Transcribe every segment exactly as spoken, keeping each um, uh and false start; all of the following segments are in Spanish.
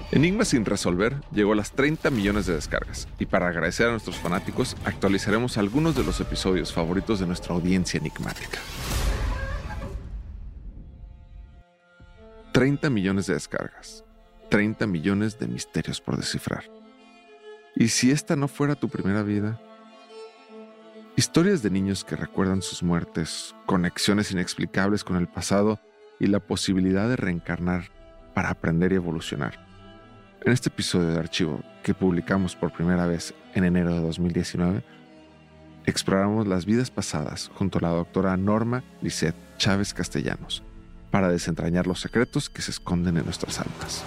Enigma sin resolver llegó a las treinta millones de descargas, y para agradecer a nuestros fanáticos actualizaremos algunos de los episodios favoritos de nuestra audiencia enigmática. treinta millones de descargas, treinta millones de misterios por descifrar. ¿Y si esta no fuera tu primera vida? Historias de niños que recuerdan sus muertes, conexiones inexplicables con el pasado y la posibilidad de reencarnar para aprender y evolucionar. En este episodio de Archivo, que publicamos por primera vez en enero de dos mil diecinueve, exploramos las vidas pasadas junto a la doctora Norma Lisette Chávez Castellanos para desentrañar los secretos que se esconden en nuestras almas.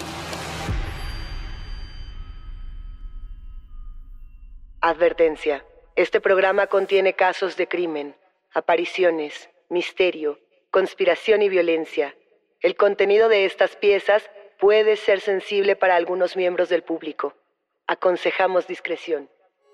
Advertencia. Este programa contiene casos de crimen, apariciones, misterio, conspiración y violencia. El contenido de estas piezas puede ser sensible para algunos miembros del público. Aconsejamos discreción.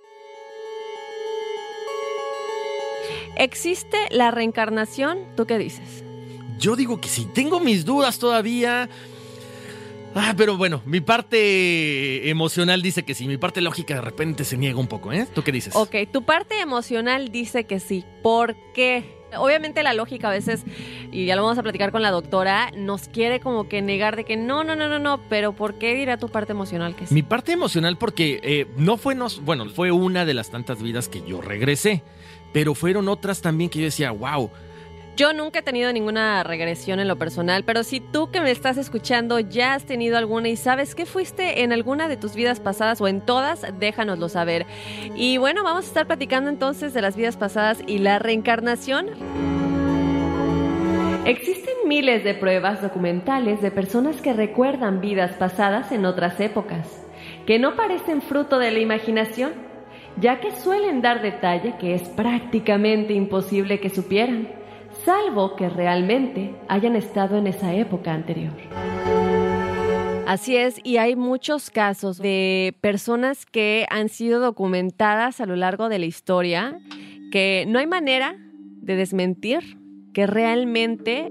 ¿Existe la reencarnación? ¿Tú qué dices? Yo digo que sí. Tengo mis dudas todavía. Ah, pero bueno, mi parte emocional dice que sí. Mi parte lógica de repente se niega un poco, ¿eh? ¿Tú qué dices? Ok, tu parte emocional dice que sí. ¿Por qué? Obviamente la lógica a veces, y ya lo vamos a platicar con la doctora, nos quiere como que negar de que no, no, no, no, no, pero ¿por qué dirá tu parte emocional que sí? Mi parte emocional porque eh, no fue, no, bueno, fue una de las tantas vidas que yo regresé, pero fueron otras también que yo decía, wow. Yo nunca he tenido ninguna regresión en lo personal, pero si tú que me estás escuchando ya has tenido alguna y sabes que fuiste en alguna de tus vidas pasadas o en todas, déjanoslo saber. Y bueno, vamos a estar platicando entonces de las vidas pasadas y la reencarnación. Existen miles de pruebas documentales de personas que recuerdan vidas pasadas en otras épocas, que no parecen fruto de la imaginación, ya que suelen dar detalle que es prácticamente imposible que supieran, salvo que realmente hayan estado en esa época anterior. Así es, y hay muchos casos de personas que han sido documentadas a lo largo de la historia que no hay manera de desmentir que realmente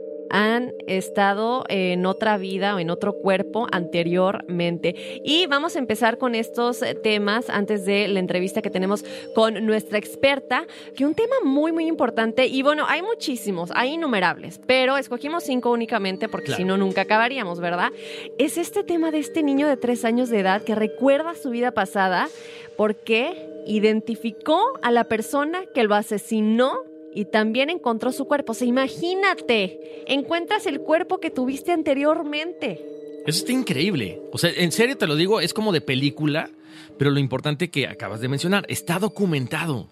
han estado en otra vida o en otro cuerpo anteriormente. Y vamos a empezar con estos temas antes de la entrevista que tenemos con nuestra experta, que un tema muy muy importante, y bueno, hay muchísimos, hay innumerables, pero escogimos cinco únicamente porque claro, si no nunca acabaríamos, ¿verdad? Es este tema de este niño de tres años de edad que recuerda su vida pasada porque identificó a la persona que lo asesinó y también encontró su cuerpo. O sea, imagínate, encuentras el cuerpo que tuviste anteriormente. Eso está increíble. O sea, en serio te lo digo, es como de película, pero lo importante que acabas de mencionar, está documentado.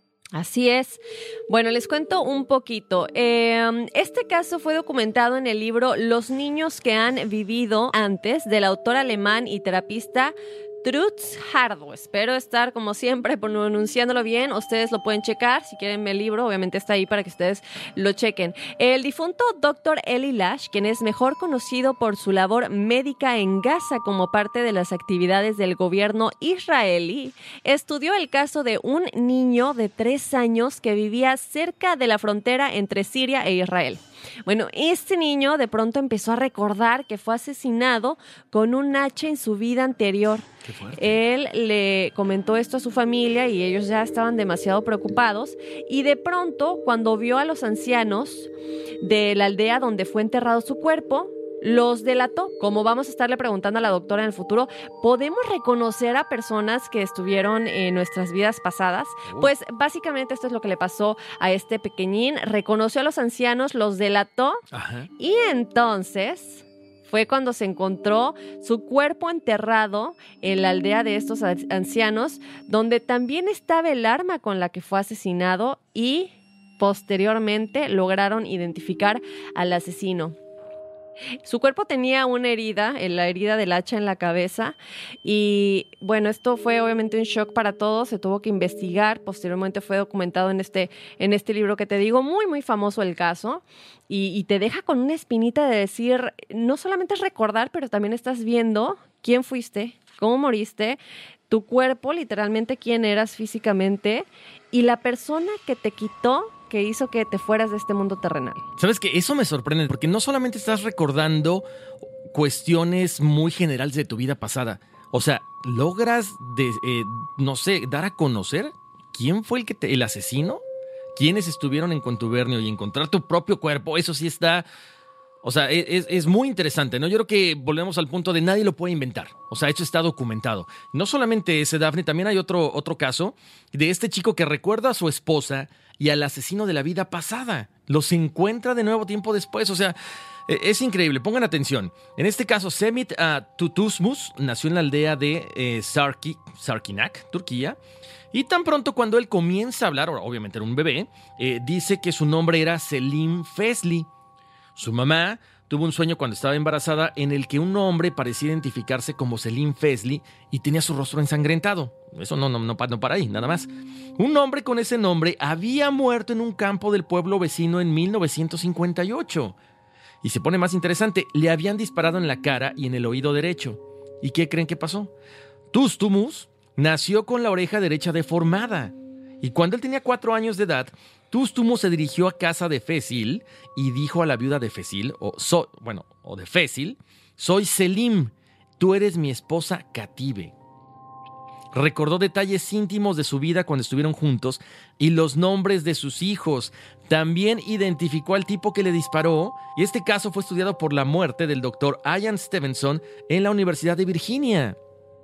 Así es. Bueno, les cuento un poquito. Eh, este caso fue documentado en el libro Los niños que han vivido antes, del autor alemán y terapista Trutz Hardo. Espero estar, como siempre, pronunciándolo bien. Ustedes lo pueden checar. Si quieren ver el libro, obviamente está ahí para que ustedes lo chequen. El difunto doctor Eli Lash, quien es mejor conocido por su labor médica en Gaza como parte de las actividades del gobierno israelí, estudió el caso de un niño de tres años que vivía cerca de la frontera entre Siria e Israel. Bueno, este niño de pronto empezó a recordar que fue asesinado con un hacha en su vida anterior. Qué fuerte. Él le comentó esto a su familia y ellos ya estaban demasiado preocupados. Y de pronto, cuando vio a los ancianos de la aldea donde fue enterrado su cuerpo, los delató. Como vamos a estarle preguntando a la doctora en el futuro, ¿podemos reconocer a personas que estuvieron en nuestras vidas pasadas? Uh. Pues básicamente esto es lo que le pasó a este pequeñín. Reconoció a los ancianos, los delató. Ajá. Y entonces fue cuando se encontró su cuerpo enterrado en la aldea de estos ancianos, donde también estaba el arma con la que fue asesinado, y posteriormente lograron identificar al asesino. Su cuerpo tenía una herida, la herida del hacha en la cabeza, y bueno, esto fue obviamente un shock para todos. Se tuvo que investigar, posteriormente fue documentado en este, en este libro que te digo, muy muy famoso el caso, y, y te deja con una espinita de decir, no solamente es recordar, pero también estás viendo quién fuiste, cómo moriste, tu cuerpo, literalmente quién eras físicamente, y la persona que te quitó, que hizo que te fueras de este mundo terrenal. ¿Sabes qué? Eso me sorprende, porque no solamente estás recordando cuestiones muy generales de tu vida pasada. O sea, logras, de, eh, no sé, dar a conocer quién fue el, que te, el asesino, quiénes estuvieron en contubernio y encontrar tu propio cuerpo. Eso sí está... O sea, es, es muy interesante, ¿no? Yo creo que volvemos al punto de nadie lo puede inventar. O sea, esto está documentado. No solamente ese, Dafne, también hay otro, otro caso de este chico que recuerda a su esposa y al asesino de la vida pasada. Los encuentra de nuevo tiempo después. O sea, es increíble. Pongan atención. En este caso, Semit uh, Tutuzmus nació en la aldea de eh, Sarki, Sarkinak, Turquía. Y tan pronto cuando él comienza a hablar, obviamente era un bebé, eh, dice que su nombre era Selim Fesli. Su mamá tuvo un sueño cuando estaba embarazada en el que un hombre parecía identificarse como Selim Fesli y tenía su rostro ensangrentado. Eso no, no, no, no para ahí, nada más. Un hombre con ese nombre había muerto en un campo del pueblo vecino en mil novecientos cincuenta y ocho. Y se pone más interesante, le habían disparado en la cara y en el oído derecho. ¿Y qué creen que pasó? Tustumus nació con la oreja derecha deformada. Y cuando él tenía cuatro años de edad, Tústumo se dirigió a casa de Fesil y dijo a la viuda de Fesil, o, so, bueno, o de Fesil, soy Selim, tú eres mi esposa cative. Recordó detalles íntimos de su vida cuando estuvieron juntos y los nombres de sus hijos. También identificó al tipo que le disparó y este caso fue estudiado por la muerte del doctor Ian Stevenson en la Universidad de Virginia.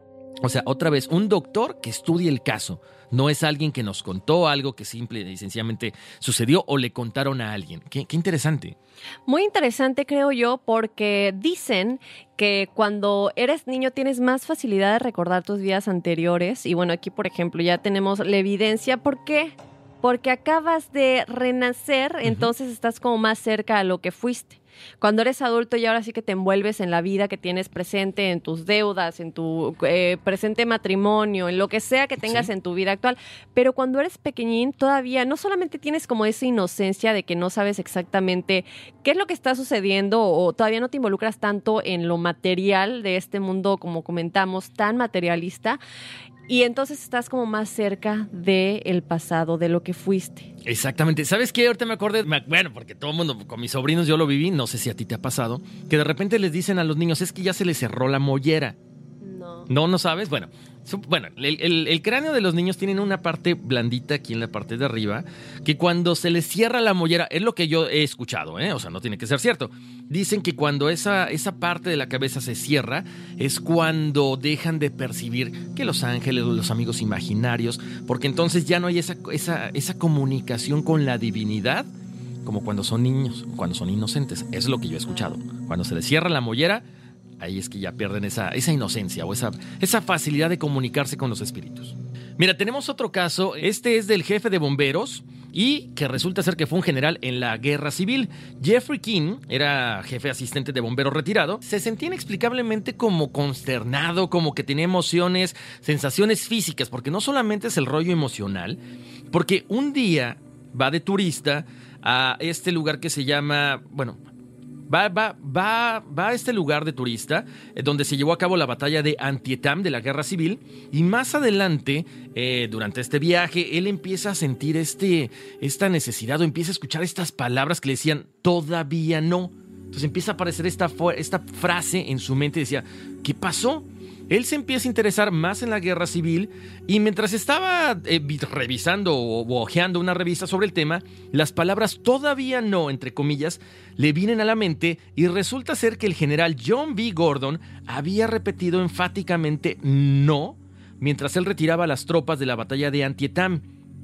O sea, otra vez, un doctor que estudie el caso. No es alguien que nos contó algo que simple y sencillamente sucedió o le contaron a alguien. Qué, qué interesante. Muy interesante, creo yo, porque dicen que cuando eres niño tienes más facilidad de recordar tus vidas anteriores. Y bueno, aquí, por ejemplo, ya tenemos la evidencia. ¿Por qué? Porque acabas de renacer, uh-huh. Entonces estás como más cerca a lo que fuiste. Cuando eres adulto y ahora sí que te envuelves en la vida que tienes presente, en tus deudas, en tu eh, presente matrimonio, en lo que sea que tengas sí. en tu vida actual. Pero cuando eres pequeñín todavía no solamente tienes como esa inocencia de que no sabes exactamente qué es lo que está sucediendo o todavía no te involucras tanto en lo material de este mundo, como comentamos, tan materialista. Y entonces estás como más cerca del pasado, de lo que fuiste. Exactamente. ¿Sabes qué? Ahorita me acordé, bueno, porque todo el mundo, con mis sobrinos yo lo viví, no sé si a ti te ha pasado, que de repente les dicen a los niños, es que ya se les cerró la mollera. No. ¿No, no sabes? Bueno, bueno el, el, el cráneo de los niños tienen una parte blandita aquí en la parte de arriba, que cuando se les cierra la mollera, es lo que yo he escuchado, ¿eh? O sea, no tiene que ser cierto. Dicen que cuando esa, esa parte de la cabeza se cierra, es cuando dejan de percibir que los ángeles o los amigos imaginarios, porque entonces ya no hay esa, esa, esa comunicación con la divinidad, como cuando son niños, cuando son inocentes. Eso es lo que yo he escuchado. Cuando se les cierra la mollera, ahí es que ya pierden esa, esa inocencia o esa, esa facilidad de comunicarse con los espíritus. Mira, tenemos otro caso. Este es del jefe de bomberos y que resulta ser que fue un general en la guerra civil. Jeffrey King era jefe asistente de bomberos retirado. Se sentía inexplicablemente como consternado, como que tenía emociones, sensaciones físicas, porque no solamente es el rollo emocional, porque un día va de turista a este lugar que se llama, bueno... Va, va, va, va a este lugar de turista eh, donde se llevó a cabo la batalla de Antietam de la Guerra Civil y más adelante, eh, durante este viaje, él empieza a sentir este, esta necesidad o empieza a escuchar estas palabras que le decían todavía no. Entonces empieza a aparecer esta, esta frase en su mente y decía, ¿qué pasó? Él se empieza a interesar más en la guerra civil y mientras estaba eh, revisando o ojeando una revista sobre el tema, las palabras todavía no, entre comillas, le vienen a la mente y resulta ser que el general John B. Gordon había repetido enfáticamente no mientras él retiraba a las tropas de la batalla de Antietam.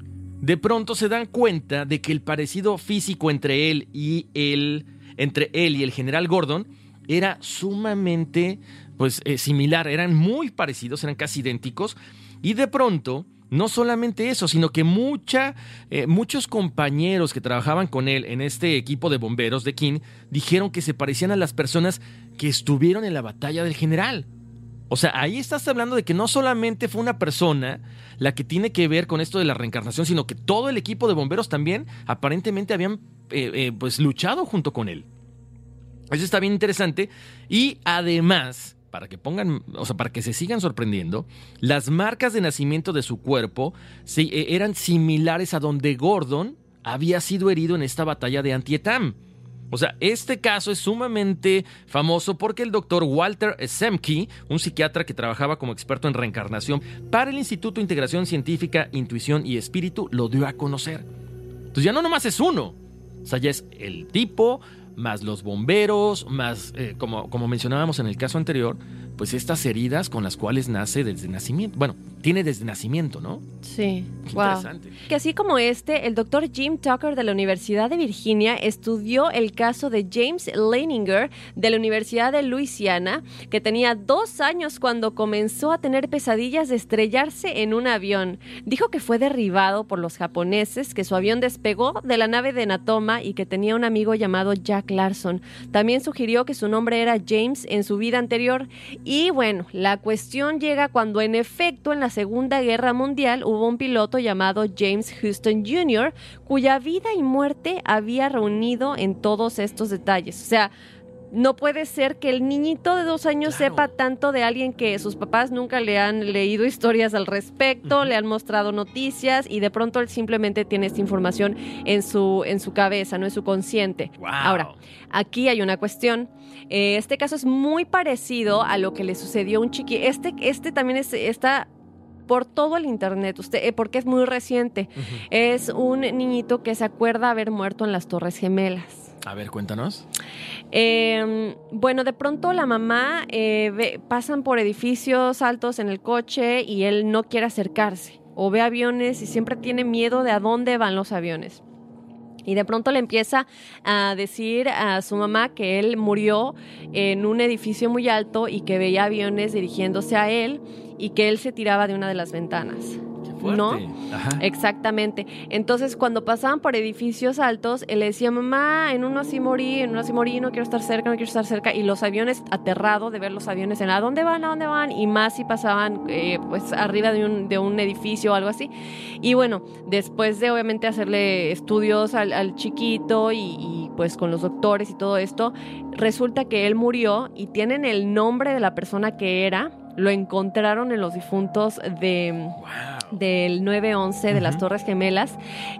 De pronto se dan cuenta de que el parecido físico entre él y el, entre él y el general Gordon era sumamente pues, eh, similar, eran muy parecidos, eran casi idénticos, y de pronto, no solamente eso, sino que mucha, eh, muchos compañeros que trabajaban con él en este equipo de bomberos de King dijeron que se parecían a las personas que estuvieron en la batalla del general. O sea, ahí estás hablando de que no solamente fue una persona la que tiene que ver con esto de la reencarnación, sino que todo el equipo de bomberos también aparentemente habían eh, eh, pues, luchado junto con él. Eso está bien interesante y además, para que pongan, o sea, para que se sigan sorprendiendo, las marcas de nacimiento de su cuerpo sí, eran similares a donde Gordon había sido herido en esta batalla de Antietam. O sea, este caso es sumamente famoso porque el doctor Walter Semke, un psiquiatra que trabajaba como experto en reencarnación para el Instituto de Integración Científica, Intuición y Espíritu, lo dio a conocer. Entonces ya no nomás es uno, o sea, ya es el tipo, más los bomberos, más, eh, como, como mencionábamos en el caso anterior, pues estas heridas con las cuales nace desde nacimiento. Bueno, tiene desde nacimiento, ¿no? Sí, Qué wow. interesante. Que así como este, el doctor Jim Tucker de la Universidad de Virginia estudió el caso de James Leininger de la Universidad de Luisiana, que tenía dos años cuando comenzó a tener pesadillas de estrellarse en un avión. Dijo que fue derribado por los japoneses, que su avión despegó de la nave de Natoma y que tenía un amigo llamado Jack Larson. También sugirió que su nombre era James en su vida anterior. Y bueno, la cuestión llega cuando en efecto en la Segunda Guerra Mundial hubo un piloto llamado James Houston junior, cuya vida y muerte había reunido en todos estos detalles. O sea, no puede ser que el niñito de dos años Claro. sepa tanto de alguien que sus papás nunca le han leído historias al respecto, uh-huh. le han mostrado noticias y de pronto él simplemente tiene esta información en su, en su cabeza, no en su consciente. Wow. Ahora, aquí hay una cuestión. Eh, este caso es muy parecido a lo que le sucedió a un chiqui. Este, este también es, está por todo el internet, usted, eh, porque es muy reciente. Uh-huh. Es un niñito que se acuerda haber muerto en las Torres Gemelas. A ver, cuéntanos. Eh, bueno, de pronto la mamá eh, ve, pasan por edificios altos en el coche y él no quiere acercarse. O ve aviones y siempre tiene miedo de a dónde van los aviones. Y de pronto le empieza a decir a su mamá que él murió en un edificio muy alto y que veía aviones dirigiéndose a él y que él se tiraba de una de las ventanas. Fuerte. ¿No? Ajá. Exactamente. Entonces, cuando pasaban por edificios altos, él le decía, mamá, en uno así morí, en uno así morí, no quiero estar cerca, no quiero estar cerca. Y los aviones, aterrado de ver los aviones en ¿a dónde van? ¿A dónde van? Y más si pasaban eh, pues arriba de un, de un edificio o algo así. Y bueno, después de obviamente hacerle estudios al, al chiquito y, y pues con los doctores y todo esto, resulta que él murió y tienen el nombre de la persona que era. Lo encontraron en los difuntos de, wow. del nueve once de uh-huh. las Torres Gemelas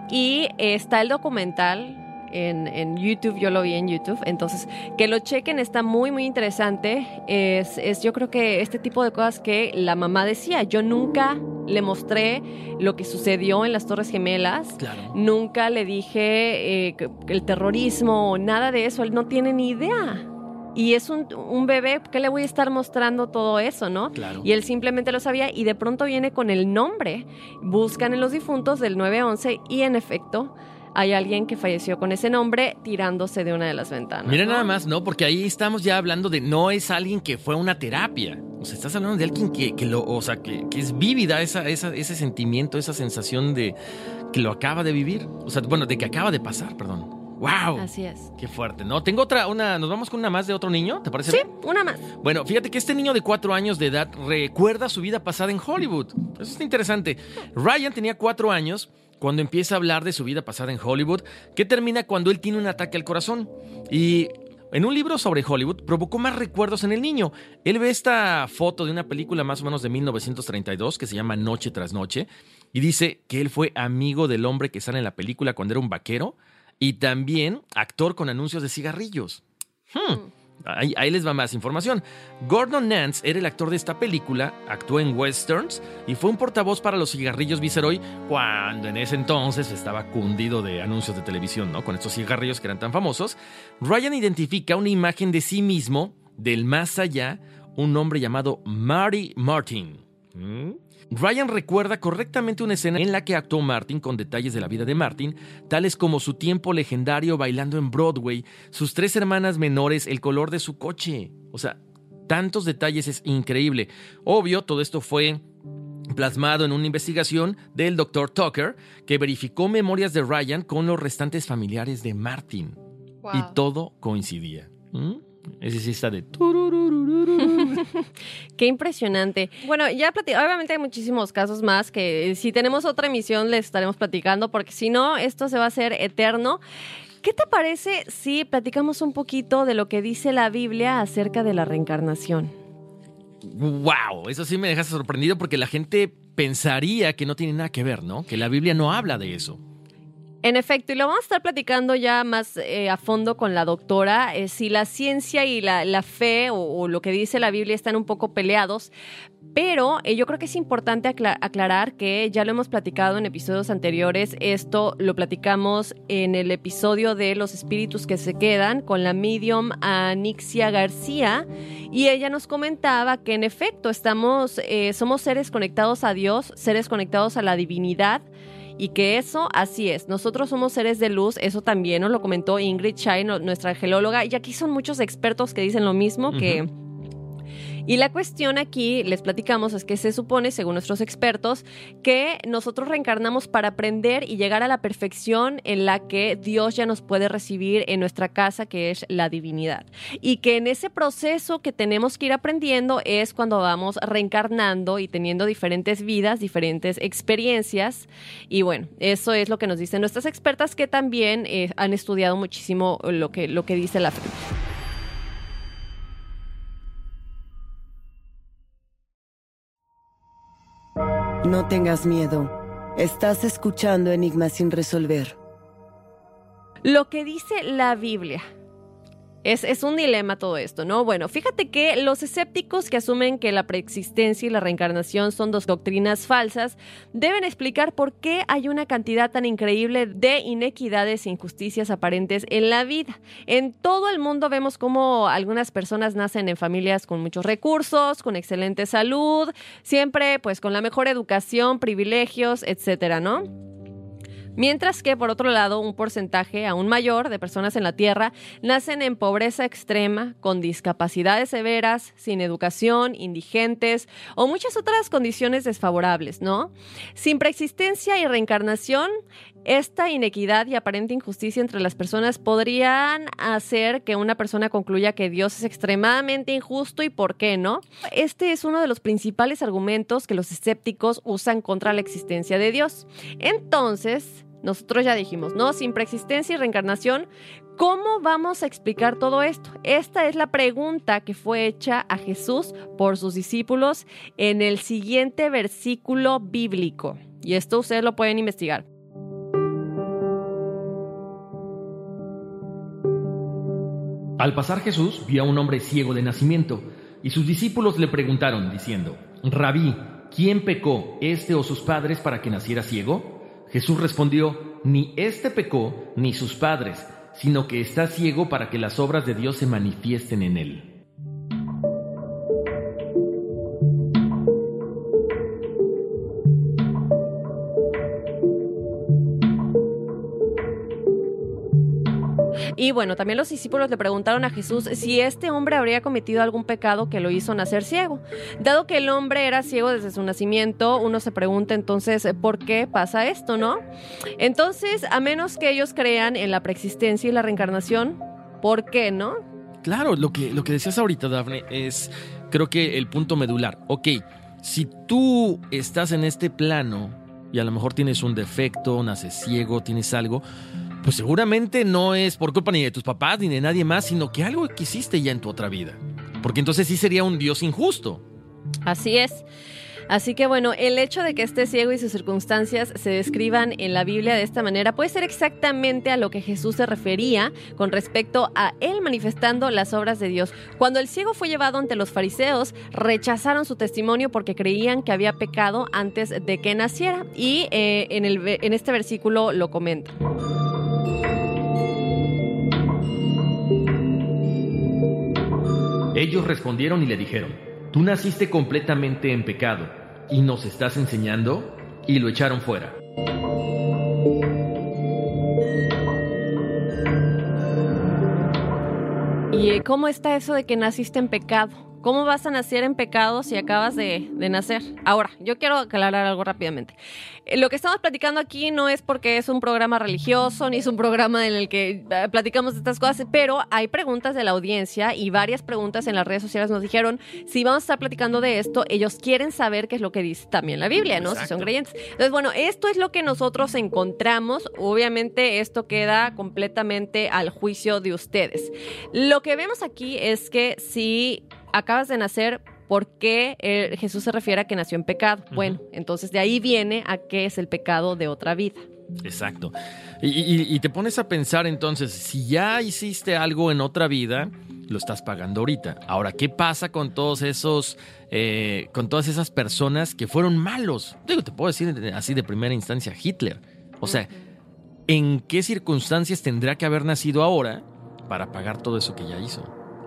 y eh, está el documental en, en YouTube, yo lo vi en YouTube, entonces que lo chequen, está muy muy interesante. Es, es yo creo que este tipo de cosas que la mamá decía, yo nunca le mostré lo que sucedió en las Torres Gemelas, claro. nunca le dije eh, que, que el terrorismo o nada de eso, él no tiene ni idea. Y es un, un bebé, ¿qué le voy a estar mostrando todo eso, no? Claro. Y él simplemente lo sabía y de pronto viene con el nombre. Buscan en los difuntos del nueve once y en efecto hay alguien que falleció con ese nombre tirándose de una de las ventanas. Mira, ¿no? nada más, ¿no? Porque ahí estamos ya hablando de no es alguien que fue a una terapia. O sea, estás hablando de alguien que, que lo, o sea, que, que es vívida esa, esa, ese sentimiento, esa sensación de que lo acaba de vivir. O sea, bueno, de que acaba de pasar, perdón. ¡Wow! Así es. Qué fuerte, ¿no? Tengo otra, una, ¿nos vamos con una más de otro niño? ¿Te parece Sí, bien? una más. Bueno, fíjate que este niño de cuatro años de edad recuerda su vida pasada en Hollywood. Eso está interesante. Ryan tenía cuatro años cuando empieza a hablar de su vida pasada en Hollywood, que termina cuando él tiene un ataque al corazón. Y en un libro sobre Hollywood provocó más recuerdos en el niño. Él ve esta foto de una película más o menos de mil novecientos treinta y dos que se llama Noche tras Noche y dice que él fue amigo del hombre que sale en la película cuando era un vaquero y también actor con anuncios de cigarrillos. Hmm. Ahí, ahí les va más información. Gordon Nance era el actor de esta película, actuó en westerns y fue un portavoz para los cigarrillos Viceroy cuando en ese entonces estaba cundido de anuncios de televisión, ¿no? Con estos cigarrillos que eran tan famosos. Ryan identifica una imagen de sí mismo del más allá, un hombre llamado Marty Martin. ¿Mm? Ryan recuerda correctamente una escena en la que actuó Martin con detalles de la vida de Martin, tales como su tiempo legendario bailando en Broadway, sus tres hermanas menores, el color de su coche. O sea, tantos detalles, es increíble. Obvio, todo esto fue plasmado en una investigación del doctor Tucker, que verificó memorias de Ryan con los restantes familiares de Martin. Wow. Y todo coincidía. ¿Mm? Ese sí está de... Qué impresionante. Bueno, ya platicamos, obviamente hay muchísimos casos más que si tenemos otra emisión les estaremos platicando, porque si no, esto se va a hacer eterno. ¿Qué te parece si platicamos un poquito de lo que dice la Biblia acerca de la reencarnación? ¡Wow! Eso sí me dejaste sorprendido porque la gente pensaría que no tiene nada que ver, ¿no? Que la Biblia no habla de eso. En efecto, y lo vamos a estar platicando ya más eh, a fondo con la doctora, eh, si la ciencia y la, la fe o, o lo que dice la Biblia están un poco peleados, pero eh, yo creo que es importante aclar- aclarar que ya lo hemos platicado en episodios anteriores. Esto lo platicamos en el episodio de los espíritus que se quedan con la medium Anixia García, y ella nos comentaba que en efecto estamos, eh, somos seres conectados a Dios, seres conectados a la divinidad, y que eso así es. Nosotros somos seres de luz, eso también nos lo comentó Ingrid Chai, nuestra angelóloga, y aquí son muchos expertos que dicen lo mismo, uh-huh. que... Y la cuestión aquí, les platicamos, es que se supone, según nuestros expertos, que nosotros reencarnamos para aprender y llegar a la perfección en la que Dios ya nos puede recibir en nuestra casa, que es la divinidad. Y que en ese proceso que tenemos que ir aprendiendo es cuando vamos reencarnando y teniendo diferentes vidas, diferentes experiencias. Y bueno, eso es lo que nos dicen nuestras expertas, que también eh, han estudiado muchísimo lo que, lo que dice la fe. No tengas miedo. Estás escuchando Enigmas sin resolver. Lo que dice la Biblia. Es, es un dilema todo esto, ¿no? Bueno, fíjate que los escépticos que asumen que la preexistencia y la reencarnación son dos doctrinas falsas deben explicar por qué hay una cantidad tan increíble de inequidades e injusticias aparentes en la vida. En todo el mundo vemos cómo algunas personas nacen en familias con muchos recursos, con excelente salud, siempre pues con la mejor educación, privilegios, etcétera, ¿no? Mientras que, por otro lado, un porcentaje aún mayor de personas en la Tierra nacen en pobreza extrema, con discapacidades severas, sin educación, indigentes o muchas otras condiciones desfavorables, ¿no? Sin preexistencia y reencarnación, esta inequidad y aparente injusticia entre las personas podrían hacer que una persona concluya que Dios es extremadamente injusto y por qué no. Este es uno de los principales argumentos que los escépticos usan contra la existencia de Dios. Entonces, nosotros ya dijimos, ¿no? Sin preexistencia y reencarnación, ¿cómo vamos a explicar todo esto? Esta es la pregunta que fue hecha a Jesús por sus discípulos en el siguiente versículo bíblico. Y esto ustedes lo pueden investigar. Al pasar Jesús vio a un hombre ciego de nacimiento, y sus discípulos le preguntaron, diciendo: Rabí, ¿quién pecó, este o sus padres, para que naciera ciego? Jesús respondió: Ni éste pecó, ni sus padres, sino que está ciego para que las obras de Dios se manifiesten en él. Y bueno, también los discípulos le preguntaron a Jesús si este hombre habría cometido algún pecado que lo hizo nacer ciego. Dado que el hombre era ciego desde su nacimiento, uno se pregunta entonces ¿por qué pasa esto, no? Entonces, a menos que ellos crean en la preexistencia y la reencarnación, ¿por qué no? Claro, lo que, lo que decías ahorita, Dafne, es creo que el punto medular. Ok, si tú estás en este plano y a lo mejor tienes un defecto, naces ciego, tienes algo, pues seguramente no es por culpa ni de tus papás ni de nadie más, sino que algo que hiciste ya en tu otra vida. Porque entonces sí sería un Dios injusto. Así es. Así que bueno, el hecho de que esté ciego y sus circunstancias se describan en la Biblia de esta manera puede ser exactamente a lo que Jesús se refería con respecto a él manifestando las obras de Dios. Cuando el ciego fue llevado ante los fariseos, rechazaron su testimonio porque creían que había pecado antes de que naciera. Y eh, en, el, en este versículo lo comenta. Ellos respondieron y le dijeron: Tú naciste completamente en pecado y nos estás enseñando, y lo echaron fuera. ¿Y cómo está eso de que naciste en pecado? ¿Cómo vas a nacer en pecado si acabas de, de nacer? Ahora, yo quiero aclarar algo rápidamente. Lo que estamos platicando aquí no es porque es un programa religioso, ni es un programa en el que platicamos de estas cosas, pero hay preguntas de la audiencia y varias preguntas en las redes sociales nos dijeron, si vamos a estar platicando de esto, ellos quieren saber qué es lo que dice también la Biblia, ¿no? Exacto. Si son creyentes. Entonces, bueno, esto es lo que nosotros encontramos. Obviamente, esto queda completamente al juicio de ustedes. Lo que vemos aquí es que si acabas de nacer, ¿por qué eh, Jesús se refiere a que nació en pecado? Uh-huh. Bueno, entonces de ahí viene a qué es el pecado de otra vida. Exacto. Y, y, y te pones a pensar entonces, si ya hiciste algo en otra vida, lo estás pagando ahorita. Ahora, ¿qué pasa con todos esos, eh, con todas esas personas que fueron malos? Digo, te puedo decir así de primera instancia, Hitler. O sea, ¿en qué circunstancias tendrá que haber nacido ahora para pagar todo eso que ya hizo?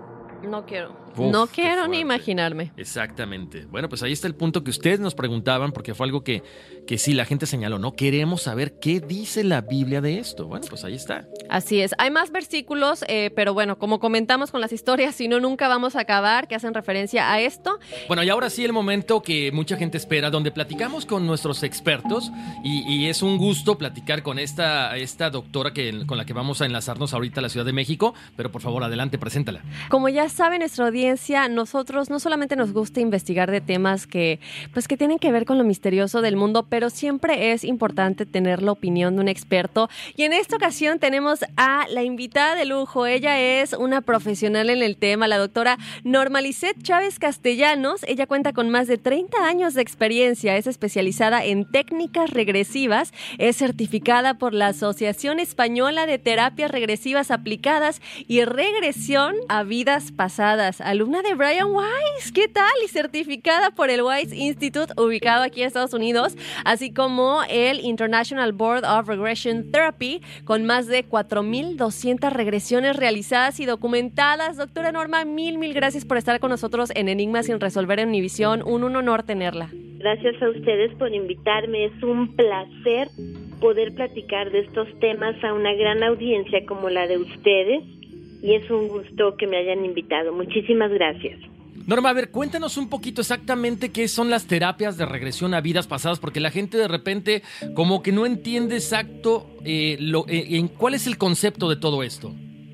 No quiero. Uf, no qué quiero ni fuerte. imaginarme. Exactamente. Bueno, pues ahí está el punto que ustedes nos preguntaban, porque fue algo que, que sí, la gente señaló, ¿no? Queremos saber qué dice la Biblia de esto. Bueno, pues ahí está. Así es. Hay más versículos, eh, pero bueno, como comentamos con las historias, si no, nunca vamos a acabar, que hacen referencia a esto. Bueno, y ahora sí el momento que mucha gente espera, donde platicamos con nuestros expertos, y, y es un gusto platicar con esta, esta doctora que, con la que vamos a enlazarnos ahorita a la Ciudad de México, pero por favor, adelante, preséntala. Como ya sabe nuestra audiencia, nosotros no solamente nos gusta investigar de temas que, pues, que tienen que ver con lo misterioso del mundo, pero siempre es importante tener la opinión de un experto. Y en esta ocasión tenemos a la invitada de lujo. Ella es una profesional en el tema, la doctora Norma Lisette Chávez Castellanos. Ella cuenta con más de treinta años de experiencia, es especializada en técnicas regresivas, es certificada por la Asociación Española de Terapias Regresivas Aplicadas y Regresión a Vidas Pasadas, alumna de Brian Weiss, ¿qué tal? Y certificada por el Weiss Institute, ubicado aquí en Estados Unidos, así como el International Board of Regression Therapy, con más de cuatro mil doscientas regresiones realizadas y documentadas. Doctora Norma, mil, mil gracias por estar con nosotros en Enigmas sin resolver en Univisión. Un, un honor tenerla. Gracias a ustedes por invitarme. Es un placer poder platicar de estos temas a una gran audiencia como la de ustedes, y es un gusto que me hayan invitado. Muchísimas gracias. Norma, a ver, cuéntanos un poquito exactamente qué son las terapias de regresión a vidas pasadas, porque la gente de repente como que no entiende exacto eh, lo, eh, en cuál es el concepto de todo esto.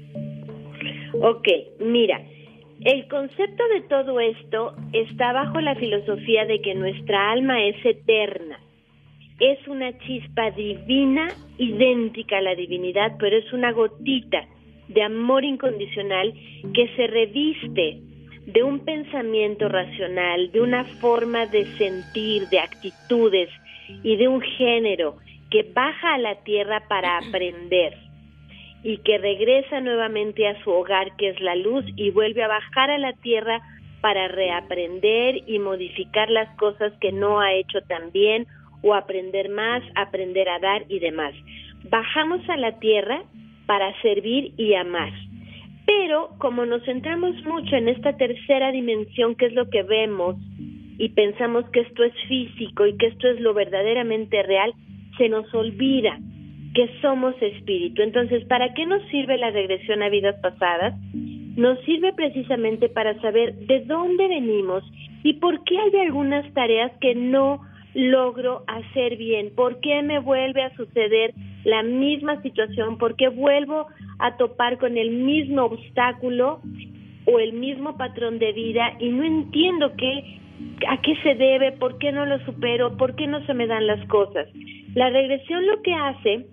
Ok, mira, el concepto de todo esto está bajo la filosofía de que nuestra alma es eterna. Es una chispa divina, idéntica a la divinidad, pero es una gotita de amor incondicional que se reviste de un pensamiento racional, de una forma de sentir, de actitudes y de un género que baja a la tierra para aprender y que regresa nuevamente a su hogar, que es la luz, y vuelve a bajar a la tierra para reaprender y modificar las cosas que no ha hecho tan bien, o aprender más, aprender a dar y demás. Bajamos a la tierra para servir y amar. Pero como nos centramos mucho en esta tercera dimensión, que es lo que vemos, y pensamos que esto es físico y que esto es lo verdaderamente real, se nos olvida que somos espíritu. Entonces, ¿para qué nos sirve la regresión a vidas pasadas? Nos sirve precisamente para saber de dónde venimos y por qué hay algunas tareas que no logro hacer bien, por qué me vuelve a suceder la misma situación, por qué vuelvo a topar con el mismo obstáculo o el mismo patrón de vida y no entiendo qué, a qué se debe, por qué no lo supero, por qué no se me dan las cosas. La regresión lo que hace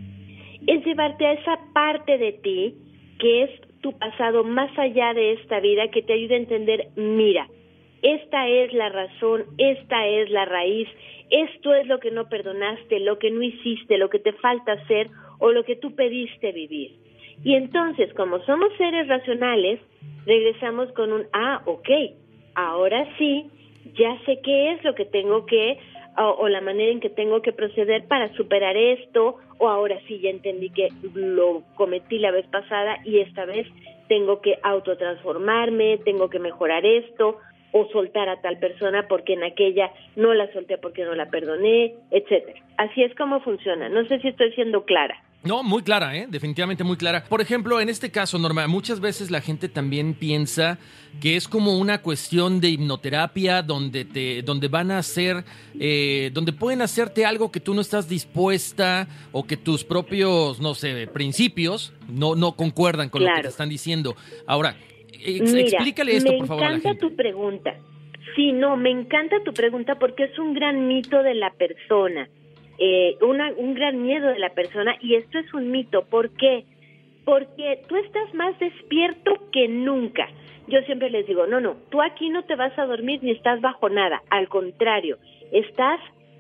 es llevarte a esa parte de ti que es tu pasado más allá de esta vida, que te ayuda a entender, mira, esta es la razón, esta es la raíz, esto es lo que no perdonaste, lo que no hiciste, lo que te falta hacer o lo que tú pediste vivir. Y entonces, como somos seres racionales, regresamos con un, ah, ok, ahora sí, ya sé qué es lo que tengo que, o, o la manera en que tengo que proceder para superar esto, o ahora sí ya entendí que lo cometí la vez pasada y esta vez tengo que autotransformarme, tengo que mejorar esto, o soltar a tal persona porque en aquella no la solté porque no la perdoné, etcétera. Así es como funciona. No sé si estoy siendo clara. No, muy clara, ¿eh? Definitivamente muy clara. Por ejemplo, en este caso, Norma, muchas veces la gente también piensa que es como una cuestión de hipnoterapia donde te, donde van a hacer, eh, donde pueden hacerte algo que tú no estás dispuesta o que tus propios, no sé, principios no, no concuerdan con Claro. lo que te están diciendo. Ahora, ex- Mira, explícale esto, me por favor, a la encanta gente. tu pregunta. Sí, no, me encanta tu pregunta porque es un gran mito de la persona. Eh, una, un gran miedo de la persona, y esto es un mito. ¿Por qué? Porque tú estás más despierto que nunca. Yo siempre les digo, no, no, tú aquí no te vas a dormir ni estás bajo nada, al contrario, estás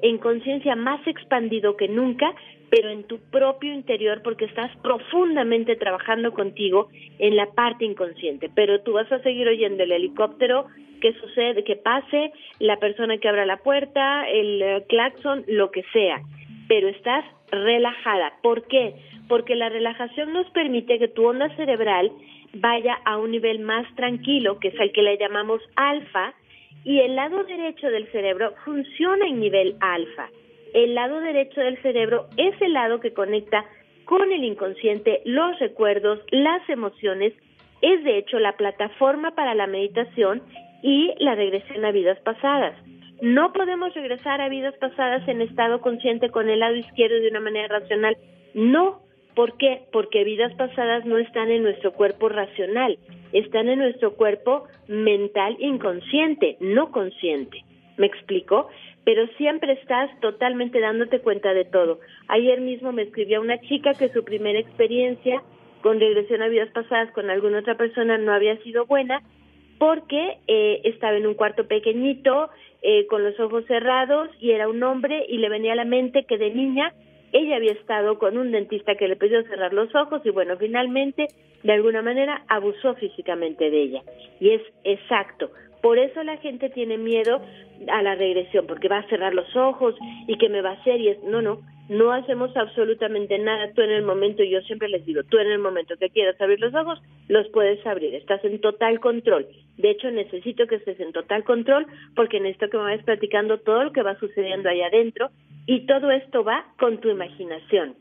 en conciencia más expandido que nunca, pero en tu propio interior, porque estás profundamente trabajando contigo en la parte inconsciente. Pero tú vas a seguir oyendo el helicóptero, que sucede, que pase, la persona que abra la puerta, el uh, claxon, lo que sea, pero estás relajada. ¿Por qué? Porque la relajación nos permite que tu onda cerebral vaya a un nivel más tranquilo, que es el que le llamamos alfa, y el lado derecho del cerebro funciona en nivel alfa. El lado derecho del cerebro es el lado que conecta con el inconsciente, los recuerdos, las emociones, es de hecho la plataforma para la meditación y la regresión a vidas pasadas. No podemos regresar a vidas pasadas en estado consciente con el lado izquierdo de una manera racional. No. ¿Por qué? Porque vidas pasadas no están en nuestro cuerpo racional, están en nuestro cuerpo mental inconsciente, no consciente. ¿Me explico? Pero siempre estás totalmente dándote cuenta de todo. Ayer mismo me escribió una chica que su primera experiencia con regresión a vidas pasadas con alguna otra persona no había sido buena, porque eh, estaba en un cuarto pequeñito, eh, con los ojos cerrados, y era un hombre, y le venía a la mente que de niña ella había estado con un dentista que le pidió cerrar los ojos, y bueno, finalmente, de alguna manera, abusó físicamente de ella. Y es exacto. Por eso la gente tiene miedo a la regresión, porque va a cerrar los ojos y que me va a hacer, y es, no, no, no hacemos absolutamente nada. Tú en el momento, y yo siempre les digo, tú en el momento que quieras abrir los ojos, los puedes abrir, estás en total control. De hecho, necesito que estés en total control, porque necesito que me vayas platicando todo lo que va sucediendo ahí adentro, y todo esto va con tu imaginación.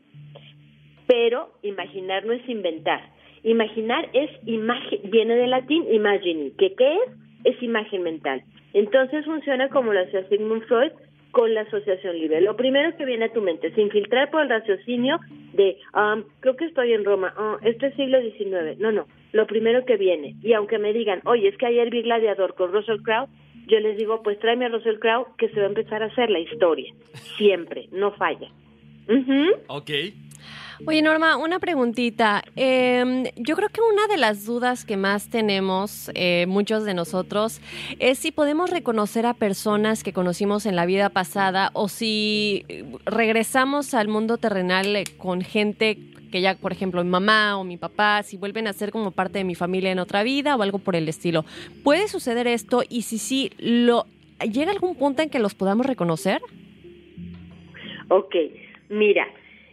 Pero imaginar no es inventar. Imaginar es imagen, viene del latín imagine, que ¿qué es? Es imagen mental. Entonces funciona como lo hacía Sigmund Freud con la asociación libre. Lo primero que viene a tu mente, sin filtrar por el raciocinio de, um, creo que estoy en Roma, oh, esto es siglo diecinueve. No, no, lo primero que viene. Y aunque me digan, oye, es que ayer vi Gladiador con Russell Crowe, yo les digo, pues tráeme a Russell Crowe, que se va a empezar a hacer la historia. Siempre, no falla. Uh-huh. Ok. Oye, Norma, una preguntita. Eh, yo creo que una de las dudas que más tenemos eh, muchos de nosotros es si podemos reconocer a personas que conocimos en la vida pasada o si regresamos al mundo terrenal eh, con gente que ya, por ejemplo, mi mamá o mi papá, si vuelven a ser como parte de mi familia en otra vida o algo por el estilo. ¿Puede suceder esto? Y si sí, lo, ¿llega algún punto en que los podamos reconocer? Ok, mira.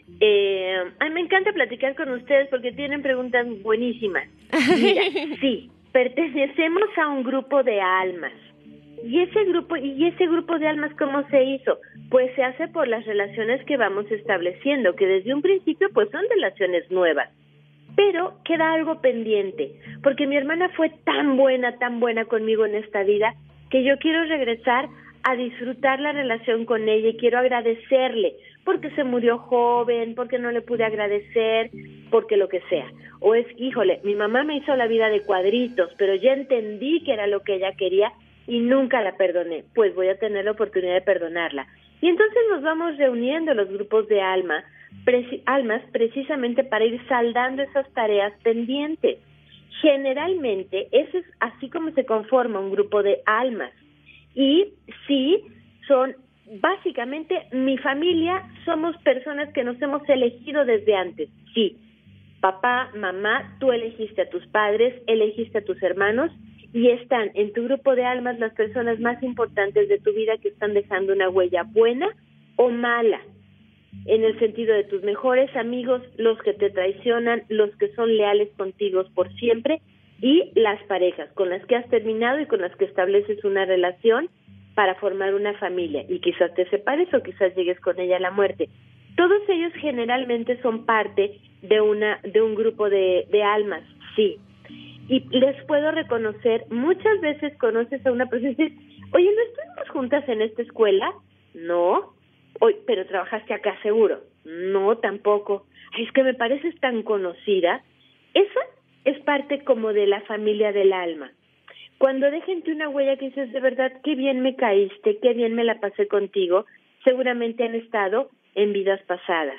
Eh, ay, me encanta platicar con ustedes porque tienen preguntas buenísimas. Mira, sí, pertenecemos a un grupo de almas. Y ese grupo, y ese grupo de almas, ¿cómo se hizo? Pues se hace por las relaciones que vamos estableciendo, que desde un principio pues son relaciones nuevas. Pero queda algo pendiente, porque mi hermana fue tan buena, tan buena conmigo en esta vida, que yo quiero regresar a disfrutar la relación con ella y quiero agradecerle, porque se murió joven, porque no le pude agradecer, porque lo que sea. O es, híjole, mi mamá me hizo la vida de cuadritos, pero ya entendí que era lo que ella quería y nunca la perdoné, pues voy a tener la oportunidad de perdonarla. Y entonces nos vamos reuniendo los grupos de alma, preci- almas precisamente para ir saldando esas tareas pendientes. Generalmente, eso es así como se conforma un grupo de almas. Y sí, son básicamente mi familia, somos personas que nos hemos elegido desde antes. Sí, papá, mamá, tú elegiste a tus padres, elegiste a tus hermanos y están en tu grupo de almas las personas más importantes de tu vida que están dejando una huella buena o mala, en el sentido de tus mejores amigos, los que te traicionan, los que son leales contigo por siempre, y las parejas con las que has terminado y con las que estableces una relación para formar una familia, y quizás te separes o quizás llegues con ella a la muerte. Todos ellos generalmente son parte de una de un grupo de, de almas, sí. Y les puedo reconocer, muchas veces conoces a una persona y dices, oye, ¿no estuvimos juntas en esta escuela? No. Oye, pero trabajaste acá seguro. No, tampoco. Ay, es que me pareces tan conocida. Esa es parte como de la familia del alma. Cuando dejen una huella que dices, de verdad, qué bien me caíste, qué bien me la pasé contigo, seguramente han estado en vidas pasadas.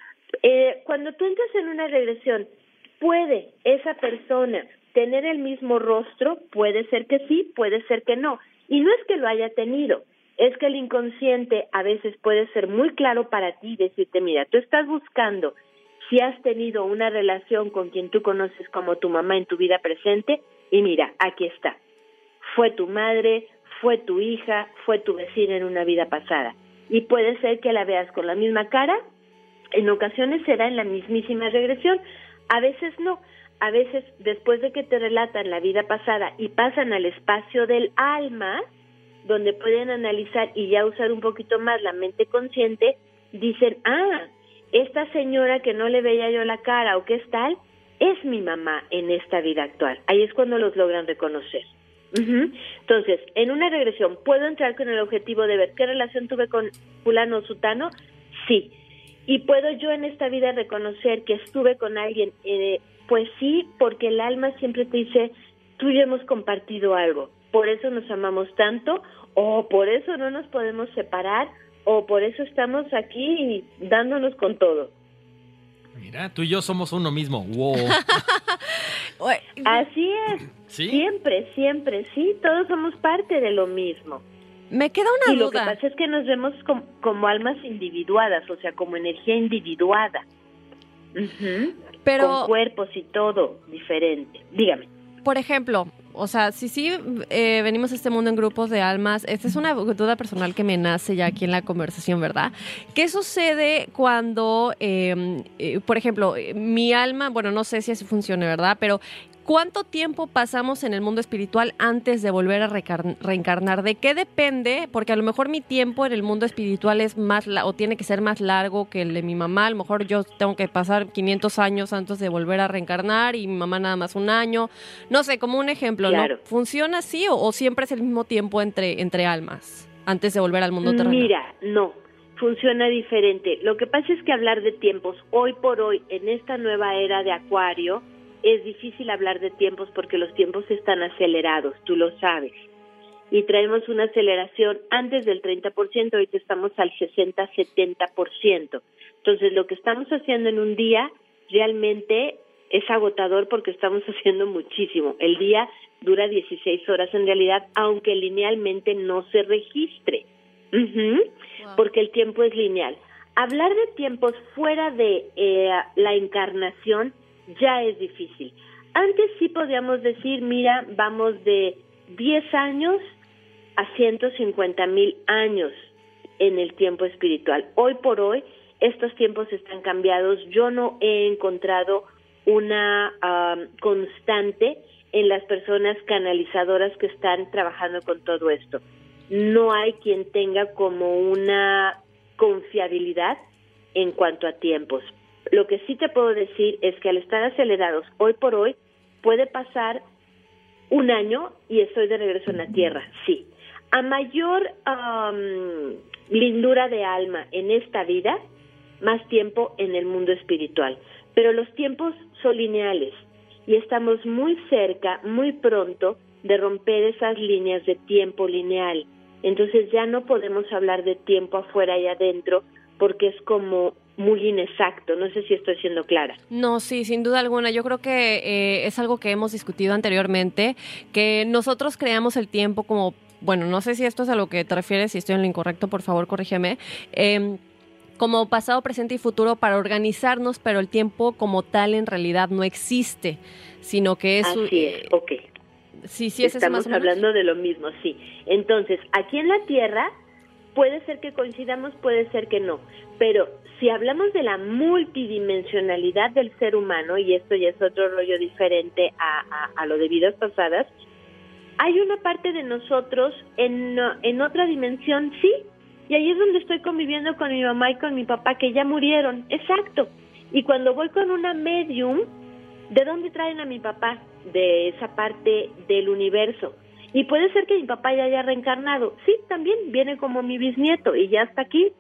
Eh, cuando tú entras en una regresión, ¿puede esa persona tener el mismo rostro? Puede ser que sí, puede ser que no. Y no es que lo haya tenido, es que el inconsciente a veces puede ser muy claro para ti y decirte, mira, tú estás buscando si has tenido una relación con quien tú conoces como tu mamá en tu vida presente, y mira, aquí está. Fue tu madre, fue tu hija, fue tu vecina en una vida pasada. Y puede ser que la veas con la misma cara, en ocasiones será en la mismísima regresión, a veces no. A veces, después de que te relatan la vida pasada y pasan al espacio del alma, donde pueden analizar y ya usar un poquito más la mente consciente, dicen, ah, esta señora que no le veía yo la cara o que es tal, es mi mamá en esta vida actual. Ahí es cuando los logran reconocer. Uh-huh. Entonces, en una regresión, ¿puedo entrar con el objetivo de ver qué relación tuve con fulano o sutano? Sí. ¿Y puedo yo en esta vida reconocer que estuve con alguien? Eh, pues sí, porque el alma siempre te dice, tú y yo hemos compartido algo, por eso nos amamos tanto, o por eso no nos podemos separar, o por eso estamos aquí dándonos con todo. Mira, tú y yo somos uno mismo. Wow. Así es. ¿Sí? Siempre, siempre, sí, todos somos parte de lo mismo. Me queda una y duda. Lo que pasa es que nos vemos como, como almas individuadas, o sea, como energía individuada. Uh-huh. Pero, con cuerpos y todo diferente. Dígame. Por ejemplo, o sea, si sí eh, venimos a este mundo en grupos de almas, esta es una duda personal que me nace ya aquí en la conversación, ¿verdad? ¿Qué sucede cuando, eh, eh, por ejemplo, mi alma, bueno, no sé si así funcione, ¿verdad? Pero ¿cuánto tiempo pasamos en el mundo espiritual antes de volver a recar- reencarnar? ¿De qué depende? Porque a lo mejor mi tiempo en el mundo espiritual es más la- o tiene que ser más largo que el de mi mamá. A lo mejor yo tengo que pasar quinientos años antes de volver a reencarnar y mi mamá nada más un año. No sé, como un ejemplo, claro. ¿no? ¿Funciona así o, o siempre es el mismo tiempo entre, entre almas antes de volver al mundo terrenal? Mira, no. Funciona diferente. Lo que pasa es que hablar de tiempos hoy por hoy en esta nueva era de Acuario es difícil hablar de tiempos porque los tiempos están acelerados, tú lo sabes. Y traemos una aceleración antes del treinta por ciento, ahorita estamos al sesenta, setenta por ciento. Entonces, lo que estamos haciendo en un día realmente es agotador porque estamos haciendo muchísimo. El día dura dieciséis horas en realidad, aunque linealmente no se registre, uh-huh, wow. Porque el tiempo es lineal. Hablar de tiempos fuera de eh, la encarnación ya es difícil. Antes sí podíamos decir, mira, vamos de diez años a ciento cincuenta mil años en el tiempo espiritual. Hoy por hoy, estos tiempos están cambiados. Yo no he encontrado una um, constante en las personas canalizadoras que están trabajando con todo esto. No hay quien tenga como una confiabilidad en cuanto a tiempos. Lo que sí te puedo decir es que al estar acelerados hoy por hoy, puede pasar un año y estoy de regreso en la Tierra, sí. A mayor um, lindura de alma en esta vida, más tiempo en el mundo espiritual. Pero los tiempos son lineales y estamos muy cerca, muy pronto, de romper esas líneas de tiempo lineal. Entonces ya no podemos hablar de tiempo afuera y adentro porque es como muy inexacto. No sé si estoy siendo clara. No, sí, sin duda alguna. Yo creo que eh, es algo que hemos discutido anteriormente, que nosotros creamos el tiempo como, bueno, no sé si esto es a lo que te refieres, si estoy en lo incorrecto, por favor, corrígeme, eh, como pasado, presente y futuro para organizarnos, pero el tiempo como tal en realidad no existe, sino que es... Así es, ok. Sí, sí, es Estamos eso más o hablando menos. de lo mismo, sí. Entonces, aquí en la Tierra puede ser que coincidamos, puede ser que no, pero si hablamos de la multidimensionalidad del ser humano, y esto ya es otro rollo diferente a, a, a lo de vidas pasadas, hay una parte de nosotros en, en otra dimensión, sí, y ahí es donde estoy conviviendo con mi mamá y con mi papá que ya murieron, exacto. Y cuando voy con una medium, ¿de dónde traen a mi papá? De esa parte del universo. Y puede ser que mi papá ya haya reencarnado. Sí, también viene como mi bisnieto y ya está aquí.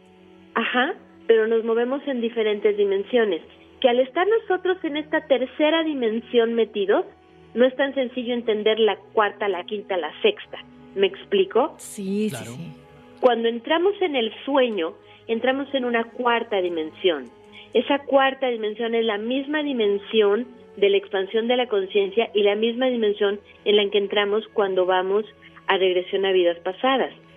Ajá, pero nos movemos en diferentes dimensiones. Que al estar nosotros en esta tercera dimensión metidos, no es tan sencillo entender la cuarta, la quinta, la sexta. ¿Me explico? Sí, claro. sí, sí. Cuando entramos en el sueño, entramos en una cuarta dimensión. Esa cuarta dimensión es la misma dimensión de la expansión de la conciencia y la misma dimensión en la que entramos cuando vamos a regresión a vidas pasadas.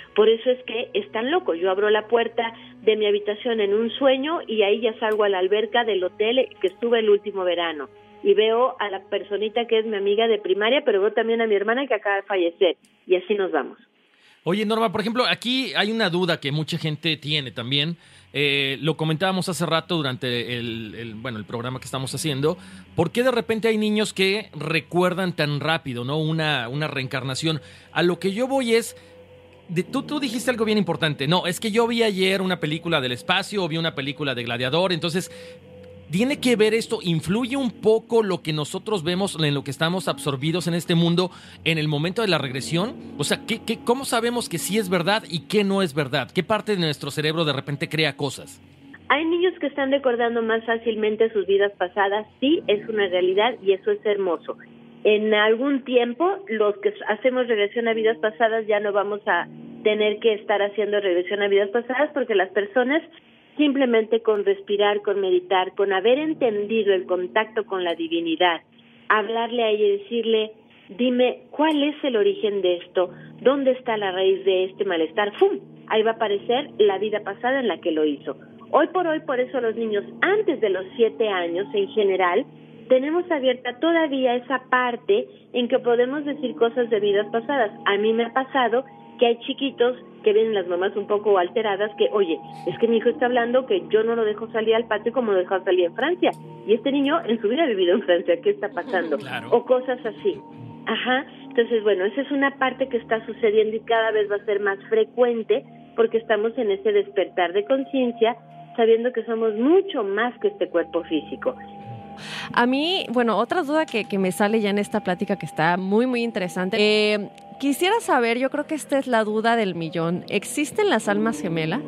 Por eso es que es tan loco. Yo abro la puerta de mi habitación en un sueño y ahí ya salgo a la alberca del hotel que estuve el último verano. Y veo a la personita que es mi amiga de primaria, pero veo también a mi hermana que acaba de fallecer. Y así nos vamos. Oye, Norma, por ejemplo, aquí hay una duda que mucha gente tiene también. Eh, lo comentábamos hace rato durante el, el, bueno, el programa que estamos haciendo. ¿Por qué de repente hay niños que recuerdan tan rápido, ¿no? Una, una reencarnación. A lo que yo voy es... De, tú, tú dijiste algo bien importante. No, es que yo vi ayer una película del espacio o vi una película de Gladiador. Entonces, ¿tiene que ver esto? ¿Influye un poco lo que nosotros vemos en lo que estamos absorbidos en este mundo en el momento de la regresión? O sea, ¿qué, qué, ¿cómo sabemos que sí es verdad y qué no es verdad? ¿Qué parte de nuestro cerebro de repente crea cosas? Hay niños que están recordando más fácilmente sus vidas pasadas. Sí, es una realidad y eso es hermoso. En algún tiempo, los que hacemos regresión a vidas pasadas ya no vamos a tener que estar haciendo regresión a vidas pasadas porque las personas simplemente con respirar, con meditar, con haber entendido el contacto con la divinidad, hablarle a ella y decirle, dime, ¿cuál es el origen de esto? ¿Dónde está la raíz de este malestar? ¡Fum! Ahí va a aparecer la vida pasada en la que lo hizo. Hoy por hoy, por eso los niños antes de los siete años en general, tenemos abierta todavía esa parte en que podemos decir cosas de vidas pasadas. A mí me ha pasado que hay chiquitos que ven las mamás un poco alteradas que, oye, es que mi hijo está hablando que yo no lo dejo salir al patio como lo dejó salir en Francia. Y este niño en su vida ha vivido en Francia, ¿qué está pasando? Claro. O cosas así. Ajá. Entonces, bueno, esa es una parte que está sucediendo y cada vez va a ser más frecuente porque estamos en ese despertar de conciencia, sabiendo que somos mucho más que este cuerpo físico. A mí, bueno, otra duda que, que me sale ya en esta plática que está muy, muy interesante. Eh, quisiera saber, yo creo que esta es la duda del millón. ¿Existen las almas gemelas?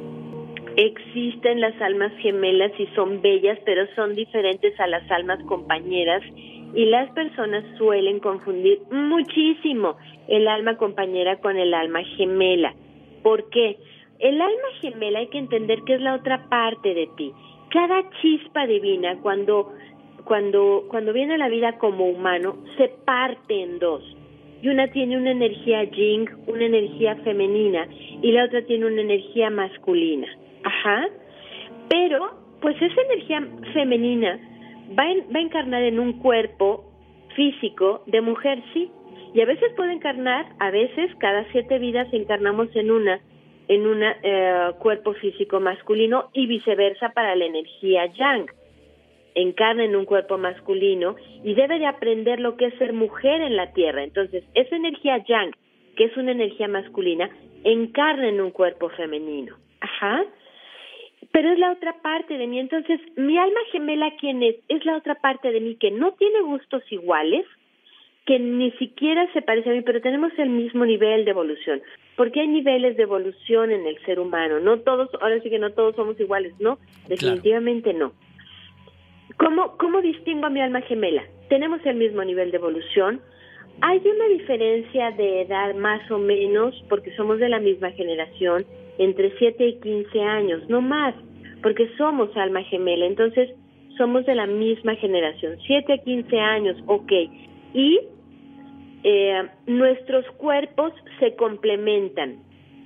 Existen las almas gemelas y son bellas, pero son diferentes a las almas compañeras y las personas suelen confundir muchísimo el alma compañera con el alma gemela. ¿Por qué? El alma gemela hay que entender que es la otra parte de ti. Cada chispa divina, cuando, cuando, cuando viene a la vida como humano, se parte en dos. Y una tiene una energía yin, una energía femenina, y la otra tiene una energía masculina. Ajá. Pero, pues esa energía femenina va, en, va a encarnar en un cuerpo físico de mujer, sí. Y a veces puede encarnar, a veces, cada siete vidas encarnamos en una en un eh, cuerpo físico masculino y viceversa para la energía yang. Encarna en un cuerpo masculino y debe de aprender lo que es ser mujer en la tierra. Entonces, esa energía yang, que es una energía masculina, encarna en un cuerpo femenino. Ajá. Pero es la otra parte de mí. Entonces, mi alma gemela, ¿quién es? Es la otra parte de mí que no tiene gustos iguales, que ni siquiera se parece a mí, pero tenemos el mismo nivel de evolución, porque hay niveles de evolución en el ser humano, no todos, ahora sí que no todos somos iguales, ¿no? Definitivamente claro. No. ¿Cómo, ¿Cómo distingo a mi alma gemela? Tenemos el mismo nivel de evolución, hay una diferencia de edad más o menos, porque somos de la misma generación, entre siete y quince años, no más, porque somos alma gemela, entonces somos de la misma generación, siete a quince años, ok, y Eh, nuestros cuerpos se complementan.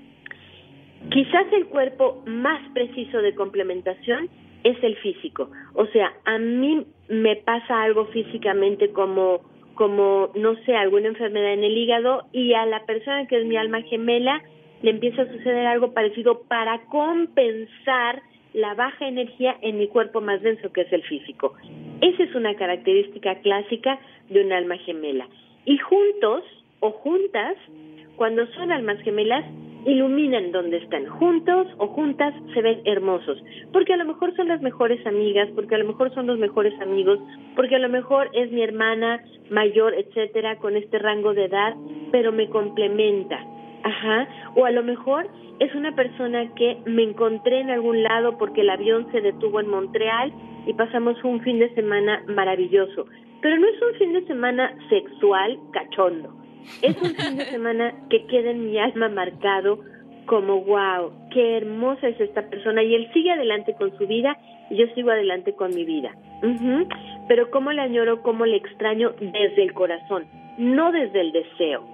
Quizás el cuerpo más preciso de complementación es el físico. O sea, a mí me pasa algo físicamente como, como, no sé, alguna enfermedad en el hígado y a la persona que es mi alma gemela le empieza a suceder algo parecido para compensar la baja energía en mi cuerpo más denso que es el físico. Esa es una característica clásica de un alma gemela. Y juntos o juntas, cuando son almas gemelas, iluminan donde están. Juntos o juntas se ven hermosos, porque a lo mejor son las mejores amigas, porque a lo mejor son los mejores amigos, porque a lo mejor es mi hermana mayor, etcétera, con este rango de edad, pero me complementa. Ajá. O a lo mejor es una persona que me encontré en algún lado porque el avión se detuvo en Montreal y pasamos un fin de semana maravilloso. Pero no es un fin de semana sexual cachondo. Es un fin de semana que queda en mi alma marcado como, wow, qué hermosa es esta persona. Y él sigue adelante con su vida y yo sigo adelante con mi vida. Uh-huh. Pero cómo le añoro, cómo le extraño desde el corazón, no desde el deseo.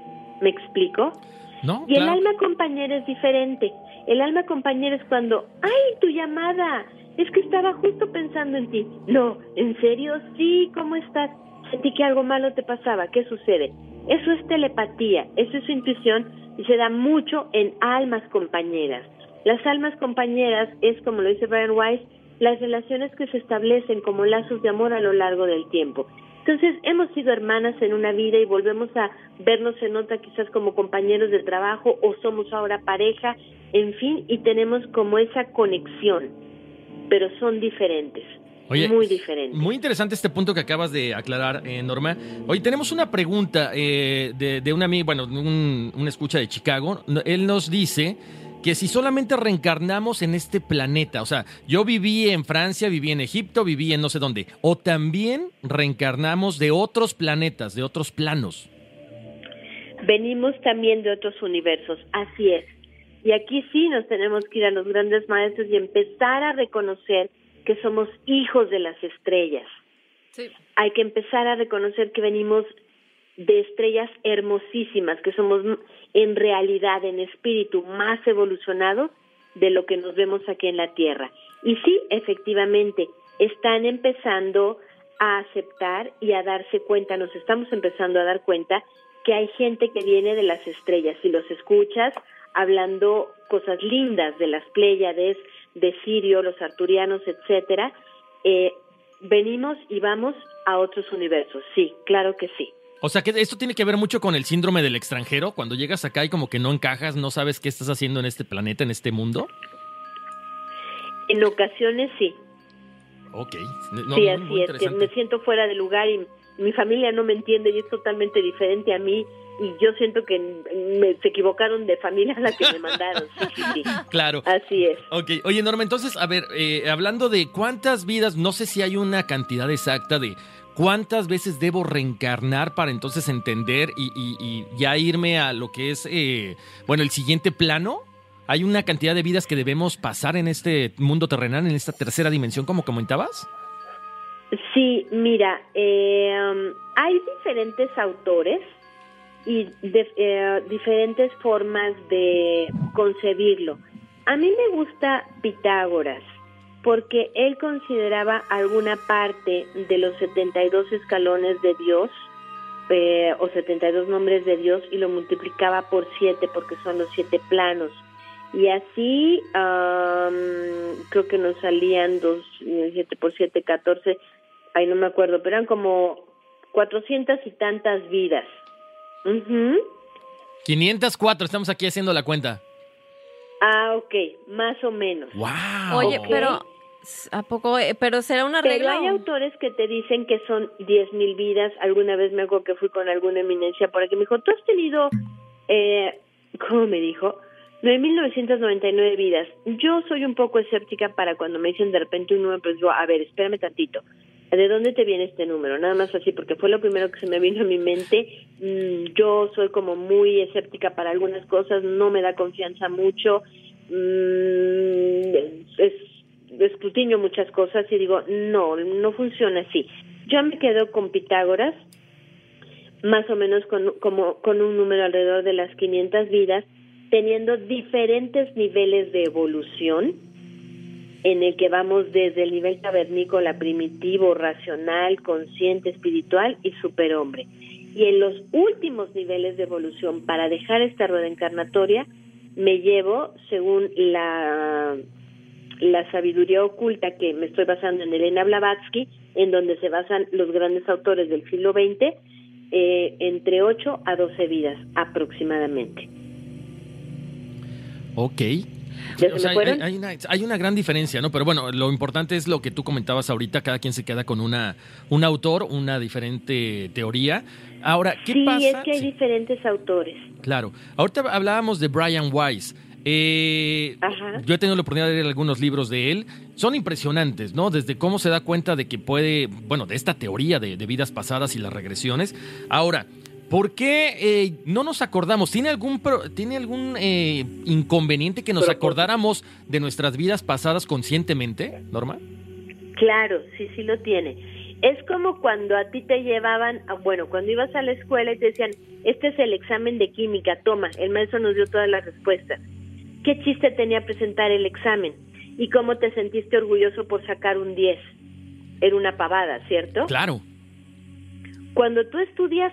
¿Me explico? ¿No? Y Claro. el alma compañera es diferente. El alma compañera es cuando, ¡ay, tu llamada! Es que estaba justo pensando en ti. No, ¿en serio? Sí, ¿cómo estás? Sentí que algo malo te pasaba. ¿Qué sucede? Eso es telepatía, eso es intuición y se da mucho en almas compañeras. Las almas compañeras es, como lo dice Brian Weiss, las relaciones que se establecen como lazos de amor a lo largo del tiempo. Entonces, hemos sido hermanas en una vida y volvemos a vernos en otra, quizás como compañeros de trabajo, o somos ahora pareja, en fin, y tenemos como esa conexión, pero son diferentes, Oye, muy diferentes. Muy interesante este punto que acabas de aclarar, eh, Norma. Hoy tenemos una pregunta eh, de, de un amigo, bueno, un, un escucha de Chicago. Él nos dice que si solamente reencarnamos en este planeta, o sea, yo viví en Francia, viví en Egipto, viví en no sé dónde, o también reencarnamos de otros planetas, de otros planos. Venimos también de otros universos, así es. Y aquí sí nos tenemos que ir a los grandes maestros y empezar a reconocer que somos hijos de las estrellas. Sí. Hay que empezar a reconocer que venimos de estrellas hermosísimas, que somos en realidad, en espíritu, más evolucionados de lo que nos vemos aquí en la Tierra. Y sí, efectivamente, están empezando a aceptar y a darse cuenta, nos estamos empezando a dar cuenta que hay gente que viene de las estrellas. Si los escuchas hablando cosas lindas de las Pléyades, de Sirio, los arturianos, etcétera, eh, venimos y vamos a otros universos. Sí, claro que sí. O sea, que esto tiene que ver mucho con el síndrome del extranjero. Cuando llegas acá y como que no encajas, no sabes qué estás haciendo en este planeta, en este mundo. En ocasiones sí. Ok. No, sí, muy, así muy es, que interesante. me siento fuera de lugar y mi familia no me entiende y es totalmente diferente a mí y yo siento que me, se equivocaron de familia a la que me mandaron. Sí, sí, sí. Claro. Así es. Ok, oye Norma, entonces, a ver, eh, hablando de cuántas vidas, no sé si hay una cantidad exacta de cuántas veces debo reencarnar para entonces entender y, y, y ya irme a lo que es, eh, bueno, el siguiente plano. ¿Hay una cantidad de vidas que debemos pasar en este mundo terrenal, en esta tercera dimensión, como comentabas? Sí, mira, eh, um, hay diferentes autores y de, eh, diferentes formas de concebirlo. A mí me gusta Pitágoras, porque él consideraba alguna parte de los setenta y dos escalones de Dios, eh, o setenta y dos nombres de Dios, y lo multiplicaba por siete, porque son los siete planos. Y así, um, creo que nos salían dos, siete por siete, catorce, ay, no me acuerdo, pero eran como cuatrocientas y tantas vidas. Uh-huh. quinientas cuatro, estamos aquí haciendo la cuenta. Ah, ok, más o menos. ¡Wow! Oye, Ok. pero ¿a poco? Eh, Pero será una Pero regla. hay o- autores que te dicen que son diez mil vidas. Alguna vez me acuerdo que fui con alguna eminencia por aquí. Me dijo, ¿tú has tenido, eh, cómo me dijo? nueve mil novecientas noventa y nueve vidas. Yo soy un poco escéptica para cuando me dicen de repente un número, pues digo, a ver, espérame tantito. ¿De dónde te viene este número? Nada más así, porque fue lo primero que se me vino a mi mente. Mm, yo soy como muy escéptica para algunas cosas, no me da confianza mucho. Mm, es, escrutinio muchas cosas y digo, no, no funciona así. Yo me quedo con Pitágoras, más o menos con, como, con un número alrededor de las quinientas vidas, teniendo diferentes niveles de evolución, en el que vamos desde el nivel cavernícola, primitivo, racional, consciente, espiritual y superhombre. Y en los últimos niveles de evolución, para dejar esta rueda encarnatoria, me llevo, según la, la sabiduría oculta que me estoy basando en Elena Blavatsky, en donde se basan los grandes autores del siglo veinte, eh, entre ocho a doce vidas aproximadamente. Ok. ¿Ya O se sea, me hay, fueron? hay una, hay una gran diferencia, ¿no? Pero bueno, lo importante es lo que tú comentabas ahorita, cada quien se queda con una un autor, una diferente teoría. Ahora, ¿qué sí, pasa? es que hay Sí, diferentes autores. claro. Ahorita hablábamos de Brian Weiss. Eh, Ajá. yo he tenido la oportunidad de leer algunos libros de él. Son impresionantes, ¿no? Desde cómo se da cuenta de que puede, bueno, de esta teoría de, de vidas pasadas y las regresiones. Ahora, ¿por qué eh, no nos acordamos? ¿Tiene algún, pro- ¿tiene algún eh, inconveniente que nos Propósito. acordáramos de nuestras vidas pasadas conscientemente, Norma? Claro, sí, sí lo tiene. Es como cuando a ti te llevaban, a- bueno, cuando ibas a la escuela y te decían, este es el examen de química, toma, el maestro nos dio todas las respuestas. ¿Qué chiste tenía presentar el examen? ¿Y cómo te sentiste orgulloso por sacar un diez? Era una pavada, ¿cierto? Claro. Cuando tú estudias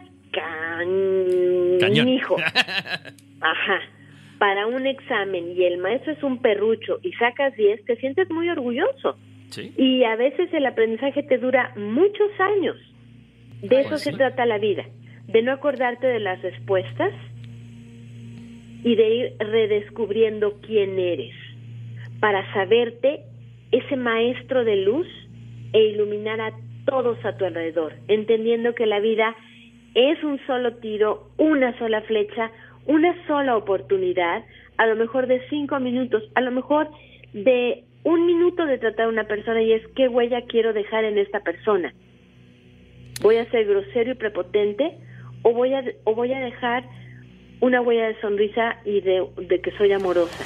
canijo, ajá, para un examen y el maestro es un perrucho y sacas diez, te sientes muy orgulloso. Sí. Y a veces el aprendizaje te dura muchos años. De eso Pues se sí. trata la vida, de no acordarte de las respuestas y de ir redescubriendo quién eres, para saberte ese maestro de luz e iluminar a todos a tu alrededor, entendiendo que la vida es un solo tiro, una sola flecha, una sola oportunidad, a lo mejor de cinco minutos, a lo mejor de un minuto de tratar a una persona, y es qué huella quiero dejar en esta persona. ¿Voy a ser grosero y prepotente o voy a, o voy a dejar una huella de sonrisa y de, de que soy amorosa?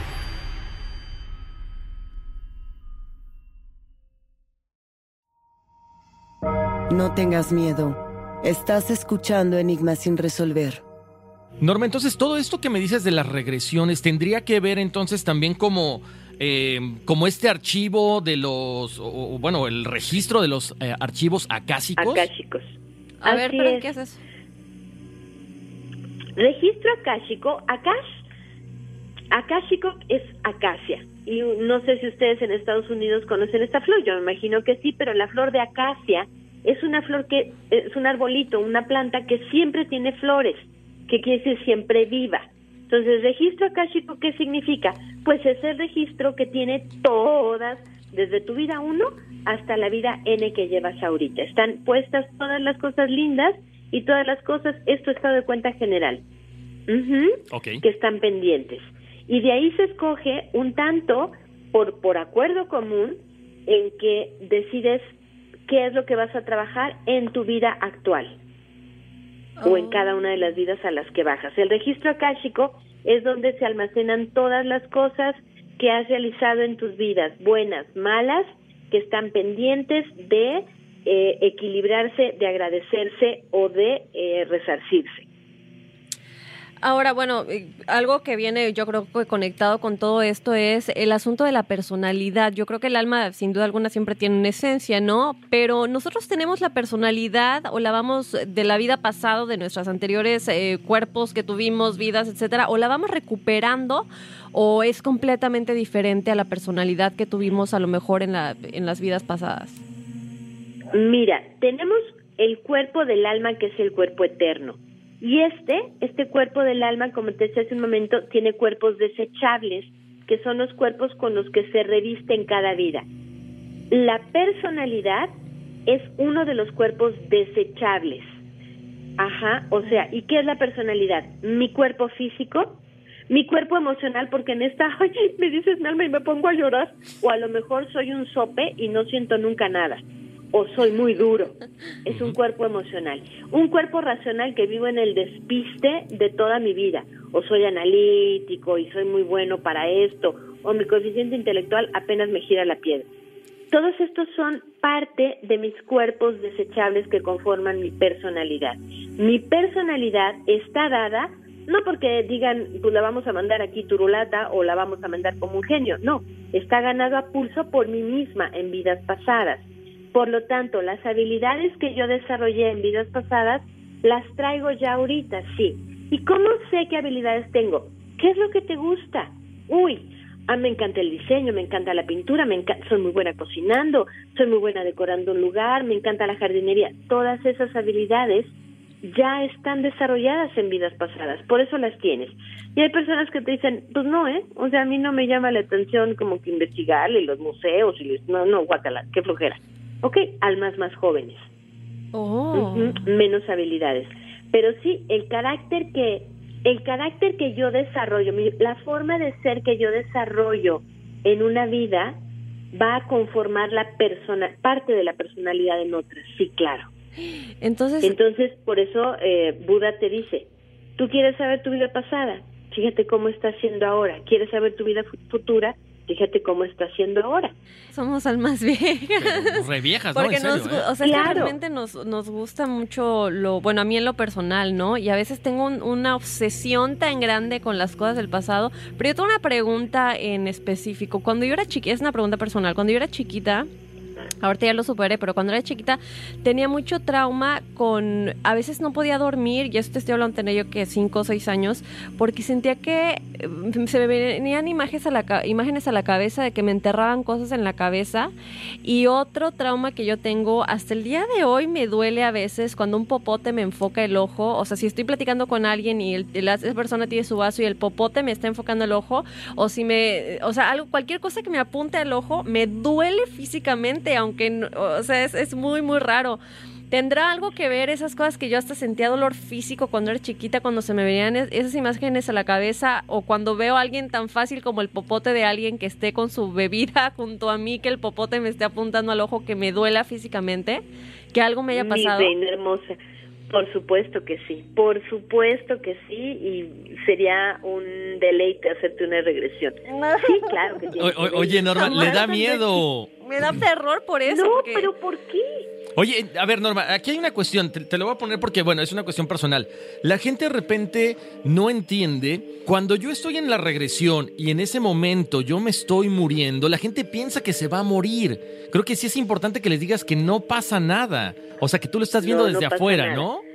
No tengas miedo. Estás escuchando Enigmas sin resolver. Norma, entonces todo esto que me dices de las regresiones tendría que ver entonces también como, eh, como este archivo de los, o, o, bueno, el registro de los eh, archivos acásicos. Akáshicos. A Así ver, ¿pero es. qué es eso? Registro akáshico, Akash, akáshico es acacia. Y no sé si ustedes en Estados Unidos conocen esta flor, yo me imagino que sí, pero la flor de acacia es una flor que es un arbolito, una planta que siempre tiene flores, que quiere decir siempre viva. Entonces, registro akáshico, ¿qué significa? Pues es el registro que tiene todas, desde tu vida uno hasta la vida N que llevas ahorita. Están puestas todas las cosas lindas y todas las cosas, es tu estado de cuenta general, uh-huh, Okay. que están pendientes. Y de ahí se escoge un tanto por, por acuerdo común en que decides qué es lo que vas a trabajar en tu vida actual oh. o en cada una de las vidas a las que bajas. El registro akáshico es donde se almacenan todas las cosas que has realizado en tus vidas, buenas, malas, que están pendientes de eh, equilibrarse, de agradecerse o de eh, resarcirse. Ahora, bueno, algo que viene yo creo que conectado con todo esto es el asunto de la personalidad. Yo creo que el alma sin duda alguna siempre tiene una esencia, ¿no? Pero nosotros tenemos la personalidad o la vamos de la vida pasada, de nuestros anteriores eh, cuerpos que tuvimos, vidas, etcétera, o la vamos recuperando o es completamente diferente a la personalidad que tuvimos a lo mejor en, la, en las vidas pasadas. Mira, tenemos el cuerpo del alma que es el cuerpo eterno. Y este, este cuerpo del alma, como te decía hace un momento, tiene cuerpos desechables, que son los cuerpos con los que se reviste en cada vida. La personalidad es uno de los cuerpos desechables. Ajá, o sea, ¿y qué es la personalidad? Mi cuerpo físico, mi cuerpo emocional, porque en esta, ay, me dices mi alma y me pongo a llorar, o a lo mejor soy un sope y no siento nunca nada. O soy muy duro, es un cuerpo emocional. Un cuerpo racional que vivo en el despiste de toda mi vida. O soy analítico y soy muy bueno para esto, o mi coeficiente intelectual apenas me gira la piedra. Todos estos son parte de mis cuerpos desechables que conforman mi personalidad. Mi personalidad está dada, no porque digan, pues la vamos a mandar aquí turulata o la vamos a mandar como un genio, no, está ganado a pulso por mí misma en vidas pasadas. Por lo tanto, las habilidades que yo desarrollé en vidas pasadas, las traigo ya ahorita, sí. ¿Y cómo sé qué habilidades tengo? ¿Qué es lo que te gusta? Uy, ah, me encanta el diseño, me encanta la pintura, me encanta, soy muy buena cocinando, soy muy buena decorando un lugar, me encanta la jardinería. Todas esas habilidades ya están desarrolladas en vidas pasadas, por eso las tienes. Y hay personas que te dicen, pues no, ¿eh? O sea, a mí no me llama la atención como que investigarle los museos y los... No, no, guácala, qué flojera. Ok, almas más jóvenes, Oh. uh-huh, menos habilidades. Pero sí, el carácter que el carácter que yo desarrollo, mi, la forma de ser que yo desarrollo en una vida va a conformar la persona, parte de la personalidad en otras, sí, claro. Entonces, Entonces, por eso eh, Buda te dice, ¿tú quieres saber tu vida pasada? Fíjate cómo estás siendo ahora. ¿Quieres saber tu vida futura? Fíjate cómo está haciendo ahora. Somos almas viejas. Re viejas, ¿no? Porque En serio, nos, ¿eh? o sea, Claro. que realmente nos, nos gusta mucho lo, bueno, a mí en lo personal, ¿no? Y a veces tengo un- una obsesión tan grande con las cosas del pasado. Pero yo tengo una pregunta en específico. Cuando yo era chiquita, es una pregunta personal. Cuando yo era chiquita, ahorita ya lo superé, pero cuando era chiquita tenía mucho trauma con, a veces no podía dormir, y esto te estoy hablando, tenía yo que cinco o seis años, porque sentía que eh, se me venían imágenes a, la, ca- imágenes a la cabeza de que me enterraban cosas en la cabeza. Y otro trauma que yo tengo, hasta el día de hoy me duele a veces cuando un popote me enfoca el ojo, o sea, si estoy platicando con alguien y el, la, esa persona tiene su vaso y el popote me está enfocando el ojo, o si me, o sea, algo, cualquier cosa que me apunte al ojo, me duele físicamente, aunque, no- o sea, es, es muy, muy raro. ¿Tendrá algo que ver esas cosas que yo hasta sentía dolor físico cuando era chiquita, cuando se me venían es- esas imágenes a la cabeza, o cuando veo a alguien tan fácil como el popote de alguien que esté con su bebida junto a mí, que el popote me esté apuntando al ojo, que me duela físicamente, que algo me haya pasado? Mi reina hermosa, por supuesto que sí, por supuesto que sí, y sería un deleite hacerte una regresión. Sí, claro que sí. O- o- oye, Norma, le da miedo. Me da terror por eso. No, porque- pero ¿por qué? Oye, a ver, Norma, aquí hay una cuestión, te, te lo voy a poner porque, bueno, es una cuestión personal. La gente de repente no entiende, cuando yo estoy en la regresión y en ese momento yo me estoy muriendo, la gente piensa que se va a morir. Creo que sí es importante que les digas que no pasa nada. O sea, que tú lo estás viendo No, no desde pasa afuera, nada. ¿no?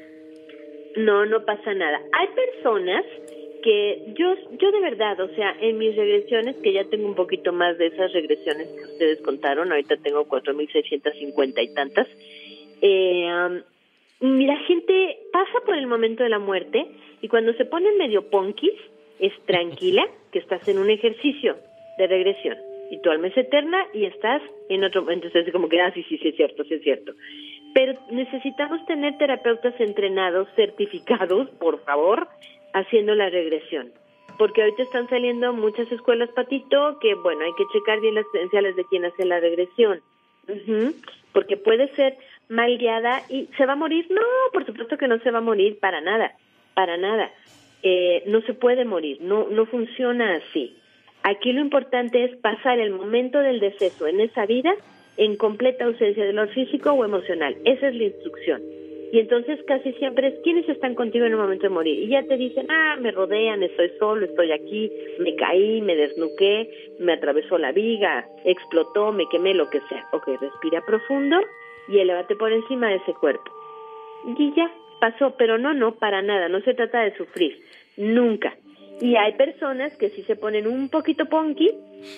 No, no pasa nada. Hay personas que yo, yo de verdad, o sea, en mis regresiones, que ya tengo un poquito más de esas regresiones que ustedes contaron, ahorita tengo cuatro mil seiscientas cincuenta y tantas, eh, um, la gente pasa por el momento de la muerte y cuando se ponen medio punkis, es tranquila que estás en un ejercicio de regresión y tu alma es eterna y estás en otro momento, entonces como que, ah, sí, sí, sí es cierto, sí es cierto. Pero necesitamos tener terapeutas entrenados, certificados, por favor, haciendo la regresión. Porque ahorita están saliendo muchas escuelas, Patito, que, bueno, hay que checar bien las credenciales de quien hace la regresión. Ujú. Porque puede ser mal guiada y ¿se va a morir? No, por supuesto que no se va a morir, para nada, para nada. Eh, no se puede morir, no, no funciona así. Aquí lo importante es pasar el momento del deceso en esa vida en completa ausencia de dolor físico o emocional. Esa es la instrucción. Y entonces casi siempre es quiénes están contigo en el momento de morir. Y ya te dicen, ah, me rodean, estoy solo, estoy aquí, me caí, me desnuqué, me atravesó la viga, explotó, me quemé, lo que sea. Ok, respira profundo y elévate por encima de ese cuerpo. Y ya, pasó, pero no, no, para nada, no se trata de sufrir, nunca. Y hay personas que sí se ponen un poquito punky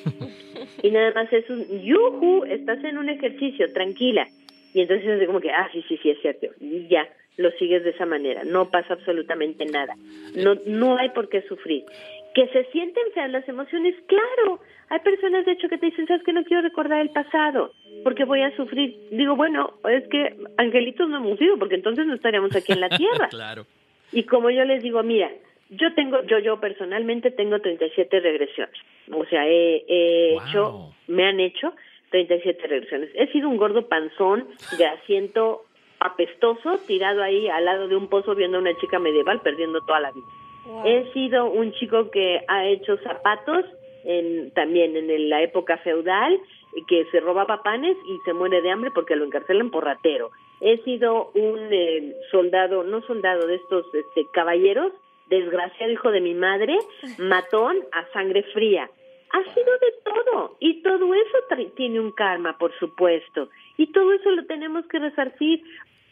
y nada más es un yuju, estás en un ejercicio, tranquila. Y entonces es como que, ah, sí, sí, sí, es cierto. Y ya, lo sigues de esa manera. No pasa absolutamente nada. No, no hay por qué sufrir. Que se sienten feas las emociones, claro. Hay personas, de hecho, que te dicen, sabes que no quiero recordar el pasado, porque voy a sufrir. Digo, bueno, es que angelitos no hemos sido, porque entonces no estaríamos aquí en la tierra. Claro. Y como yo les digo, mira, yo tengo, yo, yo personalmente tengo treinta y siete regresiones. O sea, he, he Wow. hecho, me han hecho treinta y siete regresiones. He sido un gordo panzón, grasiento, apestoso, tirado ahí al lado de un pozo viendo a una chica medieval perdiendo toda la vida. Wow. He sido un chico que ha hecho zapatos en, también en la época feudal, que se robaba panes y se muere de hambre porque lo encarcelan por ratero. He sido un eh, soldado, no soldado, de estos este, caballeros, desgraciado hijo de mi madre, matón a sangre fría. Ha sido de todo, y todo eso tra- tiene un karma, por supuesto, y todo eso lo tenemos que resarcir.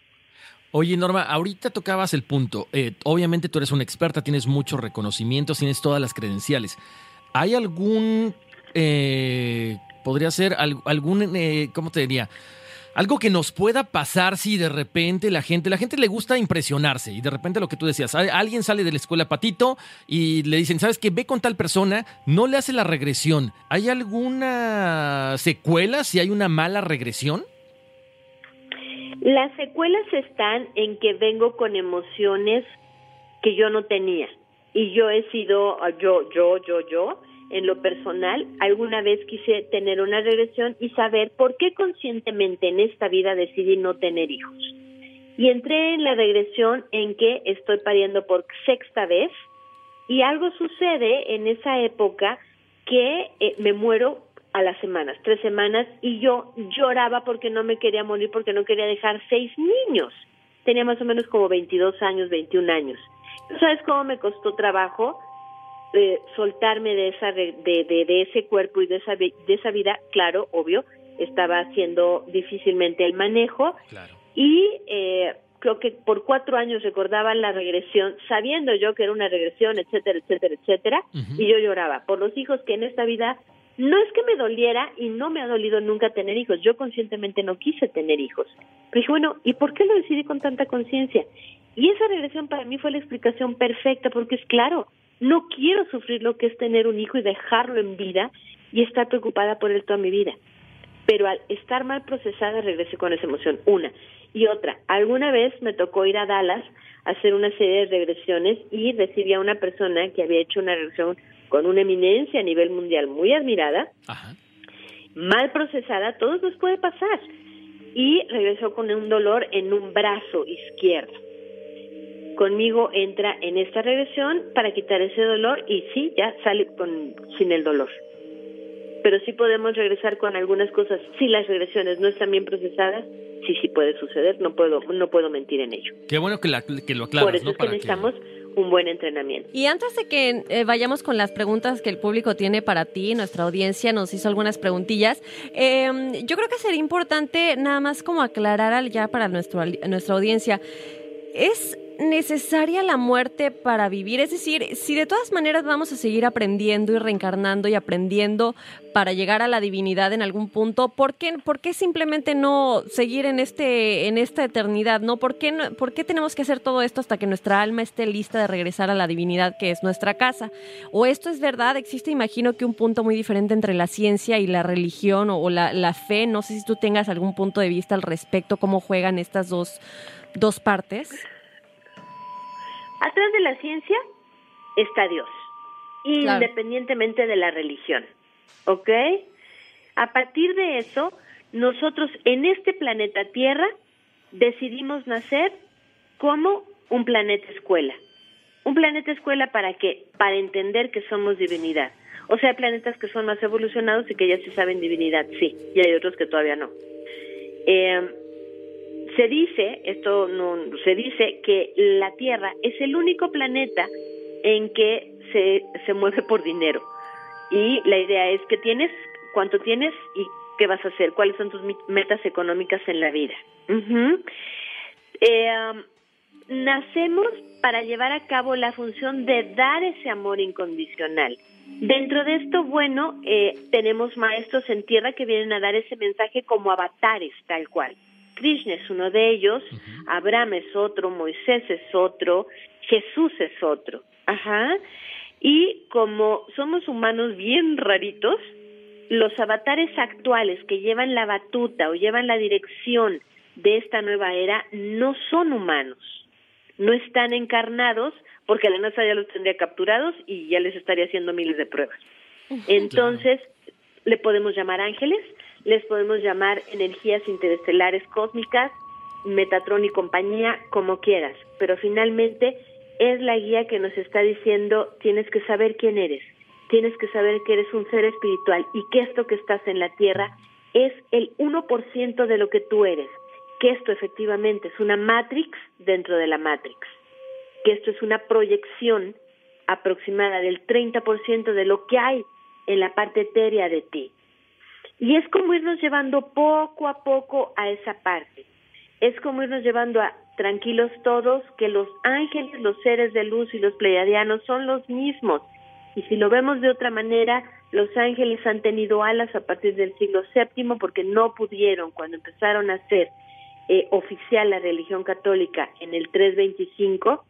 Oye, Norma, ahorita tocabas el punto. Eh, obviamente tú eres una experta, tienes muchos reconocimientos, tienes todas las credenciales. ¿Hay algún, eh, podría ser al- algún, eh, ¿cómo te diría? Algo que nos pueda pasar si de repente la gente, la gente le gusta impresionarse y de repente lo que tú decías, a- alguien sale de la escuela Patito y le dicen, ¿sabes qué? Ve con tal persona, no le hace la regresión. ¿Hay alguna secuela si hay una mala regresión? Las secuelas están en que vengo con emociones que yo no tenía, y yo he sido, yo, yo, yo, yo, en lo personal, alguna vez quise tener una regresión y saber por qué conscientemente en esta vida decidí no tener hijos. Y entré en la regresión en que estoy pariendo por sexta vez y algo sucede en esa época que eh, me muero a las semanas, tres semanas, y yo lloraba porque no me quería morir, porque no quería dejar seis niños. Tenía más o menos como veintidós años, veintiún años. ¿Tú sabes cómo me costó trabajo eh, soltarme de esa de, de, de ese cuerpo y de esa de esa vida? Claro, obvio, estaba haciendo difícilmente el manejo. Claro. Y eh, creo que por cuatro años recordaba la regresión, sabiendo yo que era una regresión, etcétera, etcétera, etcétera, uh-huh. y yo lloraba por los hijos que en esta vida no es que me doliera, y no me ha dolido nunca tener hijos. Yo conscientemente no quise tener hijos. Pero dije, bueno, ¿y por qué lo decidí con tanta conciencia? Y esa regresión para mí fue la explicación perfecta, porque es claro, no quiero sufrir lo que es tener un hijo y dejarlo en vida y estar preocupada por él toda mi vida. Pero al estar mal procesada, regresé con esa emoción. Una. Y otra, alguna vez me tocó ir a Dallas a hacer una serie de regresiones y recibí a una persona que había hecho una regresión con una eminencia a nivel mundial muy admirada, Ajá. mal procesada, todo nos puede pasar. Y regresó con un dolor en un brazo izquierdo. Conmigo entra en esta regresión para quitar ese dolor y sí, ya sale con, sin el dolor. Pero sí podemos regresar con algunas cosas. Si las regresiones no están bien procesadas, sí, sí puede suceder. No puedo, no puedo mentir en ello. Qué bueno que, la, que lo aclaras. Por eso ¿no? es que para necesitamos que... un buen entrenamiento. Y antes de que eh, vayamos con las preguntas que el público tiene para ti, nuestra audiencia nos hizo algunas preguntillas. Eh, yo creo que sería importante nada más como aclarar ya para nuestro, nuestra audiencia. ¿Es necesaria la muerte para vivir? Es decir, si de todas maneras vamos a seguir aprendiendo y reencarnando y aprendiendo para llegar a la divinidad en algún punto, ¿por qué, por qué simplemente no seguir en este en esta eternidad? ¿No? ¿Por qué, no, ¿Por qué tenemos que hacer todo esto hasta que nuestra alma esté lista de regresar a la divinidad que es nuestra casa? ¿O esto es verdad? Existe, imagino, que un punto muy diferente entre la ciencia y la religión o, o la, la fe. No sé si tú tengas algún punto de vista al respecto, cómo juegan estas dos, dos partes. Atrás de la ciencia está Dios, claro. independientemente de la religión, ¿ok? A partir de eso, nosotros en este planeta Tierra decidimos nacer como un planeta escuela. ¿Un planeta escuela para qué? Para entender que somos divinidad. O sea, hay planetas que son más evolucionados y que ya se saben divinidad, sí, y hay otros que todavía no. Eh... Se dice, esto no, se dice que la Tierra es el único planeta en que se, se mueve por dinero. Y la idea es que tienes, cuánto tienes y qué vas a hacer, cuáles son tus metas económicas en la vida. Uh-huh. Eh, um, nacemos para llevar a cabo la función de dar ese amor incondicional. Dentro de esto, bueno, eh, tenemos maestros en tierra que vienen a dar ese mensaje como avatares, tal cual. Krishna es uno de ellos, uh-huh. Abraham es otro, Moisés es otro, Jesús es otro. Ajá. Y como somos humanos bien raritos, los avatares actuales que llevan la batuta o llevan la dirección de esta nueva era no son humanos, no están encarnados porque la NASA ya los tendría capturados y ya les estaría haciendo miles de pruebas. Entonces, claro. le podemos llamar ángeles, les podemos llamar energías interestelares cósmicas, Metatron y compañía, como quieras, pero finalmente es la guía que nos está diciendo, tienes que saber quién eres, tienes que saber que eres un ser espiritual y que esto que estás en la Tierra es el uno por ciento de lo que tú eres, que esto efectivamente es una Matrix dentro de la Matrix, que esto es una proyección aproximada del treinta por ciento de lo que hay en la parte etérea de ti. Y es como irnos llevando poco a poco a esa parte. Es como irnos llevando a tranquilos todos, que los ángeles, los seres de luz y los pleiadianos son los mismos. Y si lo vemos de otra manera, los ángeles han tenido alas a partir del siglo séptimo porque no pudieron, cuando empezaron a hacer eh, oficial la religión católica en el trescientos veinticinco,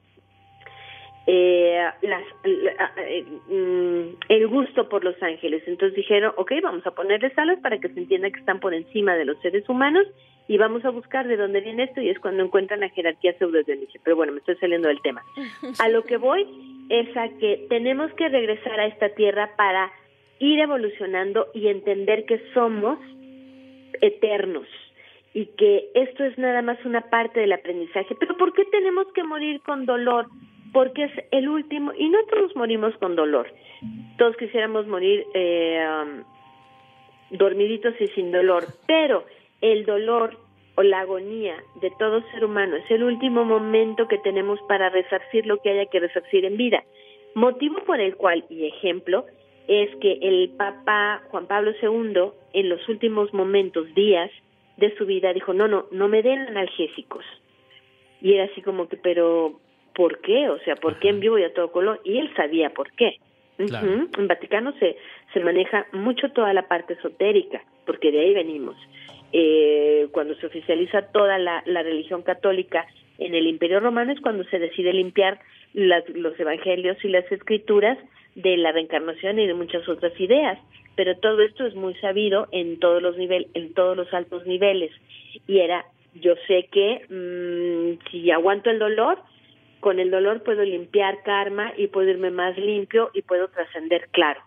Eh, las, la, eh, mm, el gusto por los ángeles. Entonces dijeron, ok, vamos a ponerles alas para que se entienda que están por encima de los seres humanos y vamos a buscar de dónde viene esto, y es cuando encuentran la jerarquía pseudo-dionisio. Pero bueno, me estoy saliendo del tema. A lo que voy es a que tenemos que regresar a esta tierra para ir evolucionando y entender que somos eternos y que esto es nada más una parte del aprendizaje. Pero ¿por qué tenemos que morir con dolor? Porque es el último, y no todos morimos con dolor. todos quisiéramos morir eh, um, dormiditos y sin dolor, pero el dolor o la agonía de todo ser humano es el último momento que tenemos para resarcir lo que haya que resarcir en vida. Motivo por el cual, y ejemplo, es que el Papa Juan Pablo segundo, en los últimos momentos, días de su vida, dijo, no, no, no me den analgésicos. Y era así como que, pero, ¿por qué? O sea, ¿por qué en vivo y a todo color? Y él sabía por qué. Claro. Uh-huh. En Vaticano se, se maneja mucho toda la parte esotérica, porque de ahí venimos. Eh, cuando se oficializa toda la, la religión católica en el Imperio Romano es cuando se decide limpiar las, los evangelios y las escrituras de la reencarnación y de muchas otras ideas, pero todo esto es muy sabido en todos los niveles, en todos los altos niveles, y era, yo sé que mmm, si aguanto el dolor, con el dolor puedo limpiar karma y puedo irme más limpio y puedo trascender claro.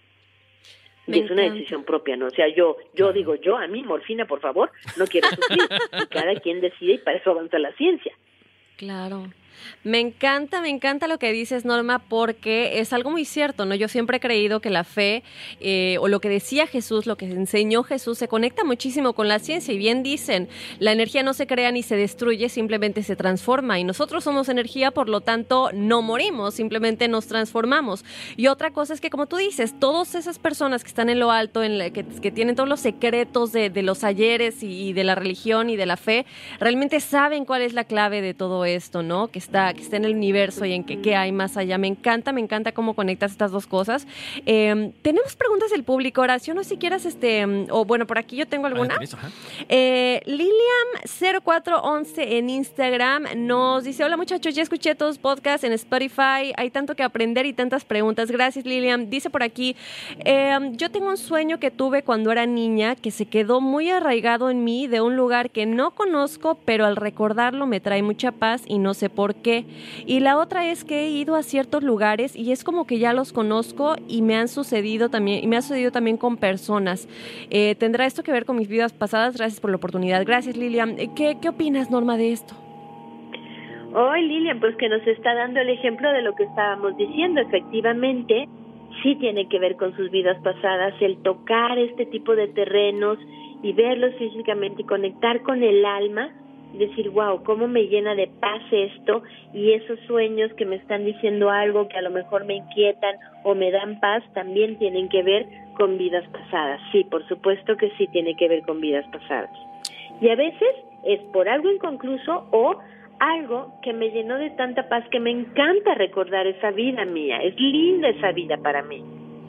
Y es una decisión propia, ¿no? O sea, yo yo digo, yo a mí, morfina, por favor, no quiero sufrir. Y cada quien decide y para eso avanza la ciencia. Claro. Me encanta, me encanta lo que dices, Norma, porque es algo muy cierto, ¿no? Yo siempre he creído que la fe, eh, o lo que decía Jesús, lo que enseñó Jesús, se conecta muchísimo con la ciencia. Y bien dicen, la energía no se crea ni se destruye, simplemente se transforma. Y nosotros somos energía, por lo tanto, no morimos, simplemente nos transformamos. Y otra cosa es que, como tú dices, todas esas personas que están en lo alto, en la, que, que tienen todos los secretos de, de los ayeres y, y de la religión y de la fe, realmente saben cuál es la clave de todo esto, ¿no? Que está, que está en el universo y en que, qué hay más allá. Me encanta, me encanta cómo conectas estas dos cosas. Eh, tenemos preguntas del público, Horacio, no sé si quieras, este, o bueno, por aquí yo tengo alguna. Eh, Lilian cero cuatro once en Instagram nos dice, hola muchachos, ya escuché todos los podcasts en Spotify, hay tanto que aprender y tantas preguntas. Gracias, Lilian. Dice por aquí, eh, yo tengo un sueño que tuve cuando era niña que se quedó muy arraigado en mí, de un lugar que no conozco, pero al recordarlo me trae mucha paz y no sé por qué. Y la otra es que he ido a ciertos lugares y es como que ya los conozco y me han sucedido también, y me ha sucedido también con personas. Eh, ¿Tendrá esto que ver con mis vidas pasadas? Gracias por la oportunidad. Gracias, Lilian. ¿Qué, qué opinas, Norma, de esto? Hoy, Lilian, pues que nos está dando el ejemplo de lo que estábamos diciendo. Efectivamente, sí tiene que ver con sus vidas pasadas, el tocar este tipo de terrenos y verlos físicamente y conectar con el alma. Decir, wow, cómo me llena de paz esto, y esos sueños que me están diciendo algo que a lo mejor me inquietan o me dan paz, también tienen que ver con vidas pasadas. Sí, por supuesto que sí tiene que ver con vidas pasadas. Y a veces es por algo inconcluso o algo que me llenó de tanta paz que me encanta recordar esa vida mía. Es linda esa vida para mí.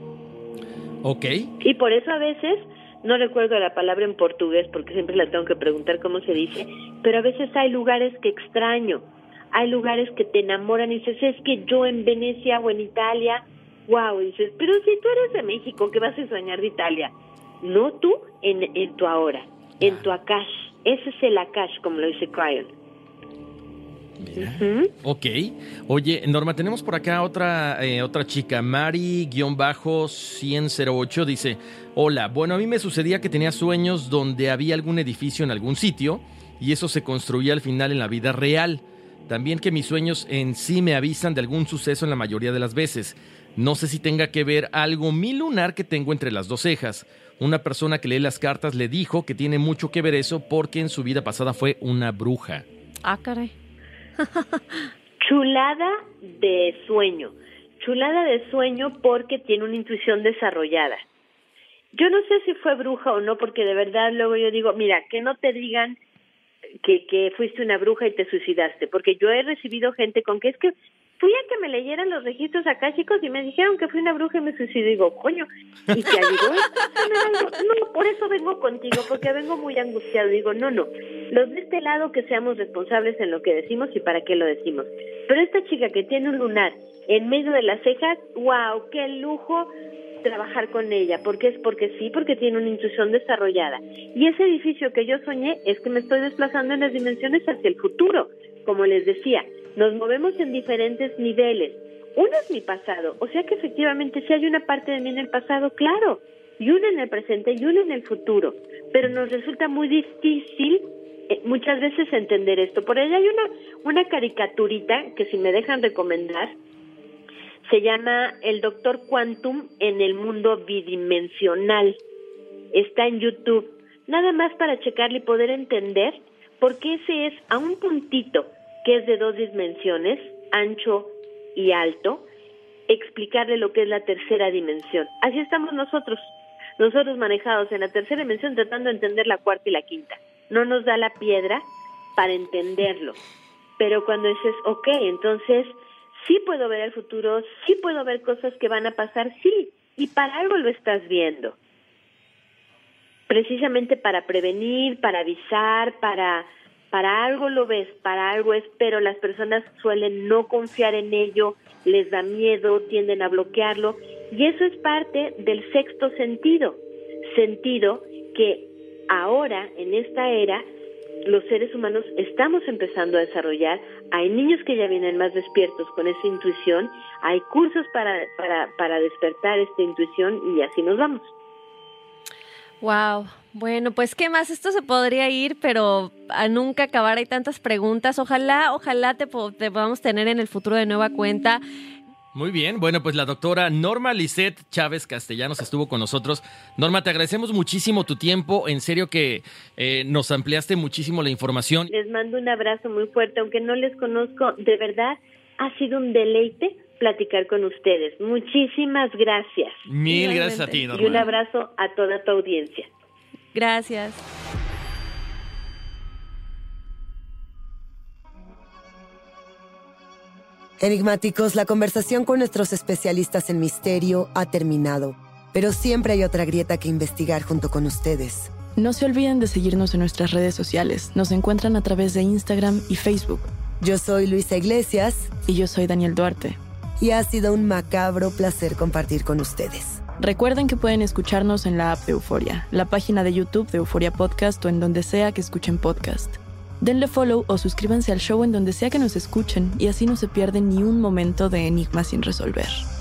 Ok. Y por eso a veces... no recuerdo la palabra en portugués porque siempre la tengo que preguntar cómo se dice, pero a veces hay lugares que extraño, hay lugares que te enamoran y dices, es que yo en Venecia o en Italia, wow, y dices, pero si tú eres de México, ¿qué vas a soñar de Italia? No tú, en, en tu ahora, en tu Akash, ese es el Akash, como lo dice Cryon. Uh-huh. Ok. Oye, Norma, tenemos por acá otra eh, otra chica, Mari cien ocho, dice, hola, bueno, a mí me sucedía que tenía sueños donde había algún edificio en algún sitio y eso se construía al final en la vida real. También que mis sueños en sí me avisan de algún suceso en la mayoría de las veces. No sé si tenga que ver algo mi lunar que tengo entre las dos cejas. Una persona que lee las cartas le dijo que tiene mucho que ver eso porque en su vida pasada fue una bruja. Ah, caray. Chulada de sueño, chulada de sueño porque tiene una intuición desarrollada. Yo no sé si fue bruja o no, porque de verdad luego yo digo, mira, que no te digan que, que fuiste una bruja y te suicidaste, porque yo he recibido gente con que es que fui a que me leyeran los registros akáshicos y me dijeron que fui una bruja y me suicidé. Digo, coño, ¿y te ayudó? No, por eso vengo contigo, porque vengo muy angustiado. Digo, no, no, los de este lado que seamos responsables en lo que decimos y para qué lo decimos. Pero esta chica que tiene un lunar en medio de las cejas, wow, qué lujo trabajar con ella, porque es porque sí, porque tiene una intuición desarrollada. Y ese edificio que yo soñé es que me estoy desplazando en las dimensiones hacia el futuro. Como les decía, nos movemos en diferentes niveles. Uno es mi pasado, o sea que efectivamente sí hay una parte de mí en el pasado, claro, y una en el presente y una en el futuro, pero nos resulta muy difícil eh, muchas veces entender esto. Por ahí hay una, una caricaturita que si me dejan recomendar, Se llama El Doctor Quantum en el mundo bidimensional. Está en YouTube. Nada más para checarle y poder entender por qué ese es a un puntito que es de dos dimensiones, ancho y alto, explicarle lo que es la tercera dimensión. Así estamos nosotros, nosotros manejados en la tercera dimensión tratando de entender la cuarta y la quinta. No nos da la piedra para entenderlo, pero cuando dices, ok, entonces sí puedo ver el futuro, sí puedo ver cosas que van a pasar, sí, y para algo lo estás viendo. Precisamente para prevenir, para avisar, para, para algo lo ves, para algo es, pero las personas suelen no confiar en ello, les da miedo, tienden a bloquearlo, y eso es parte del sexto sentido, sentido que ahora, en esta era, los seres humanos estamos empezando a desarrollar. Hay niños que ya vienen más despiertos con esa intuición, hay cursos para, para, para despertar esta intuición y así nos vamos. Wow, bueno, pues qué más, esto se podría ir, pero a nunca acabar, hay tantas preguntas. Ojalá, ojalá te, po- te podamos tener en el futuro de nueva cuenta. Muy bien, bueno, pues la doctora Norma Lisette Chávez Castellanos estuvo con nosotros. Norma, te agradecemos muchísimo tu tiempo, en serio que eh, nos ampliaste muchísimo la información. Les mando un abrazo muy fuerte, aunque no les conozco, de verdad ha sido un deleite platicar con ustedes. Muchísimas gracias. Mil gracias a ti, Norma. Y un abrazo a toda tu audiencia. Gracias. Enigmáticos, la conversación con nuestros especialistas en misterio ha terminado, pero siempre hay otra grieta que investigar junto con ustedes. No se olviden de seguirnos en nuestras redes sociales. Nos encuentran a través de Instagram y Facebook. Yo soy Luisa Iglesias. Y yo soy Daniel Duarte. Y ha sido un macabro placer compartir con ustedes. Recuerden que pueden escucharnos en la app de Euforia, la página de YouTube de Euforia Podcast o en donde sea que escuchen podcast. Denle follow o suscríbanse al show en donde sea que nos escuchen y así no se pierden ni un momento de Enigma sin resolver.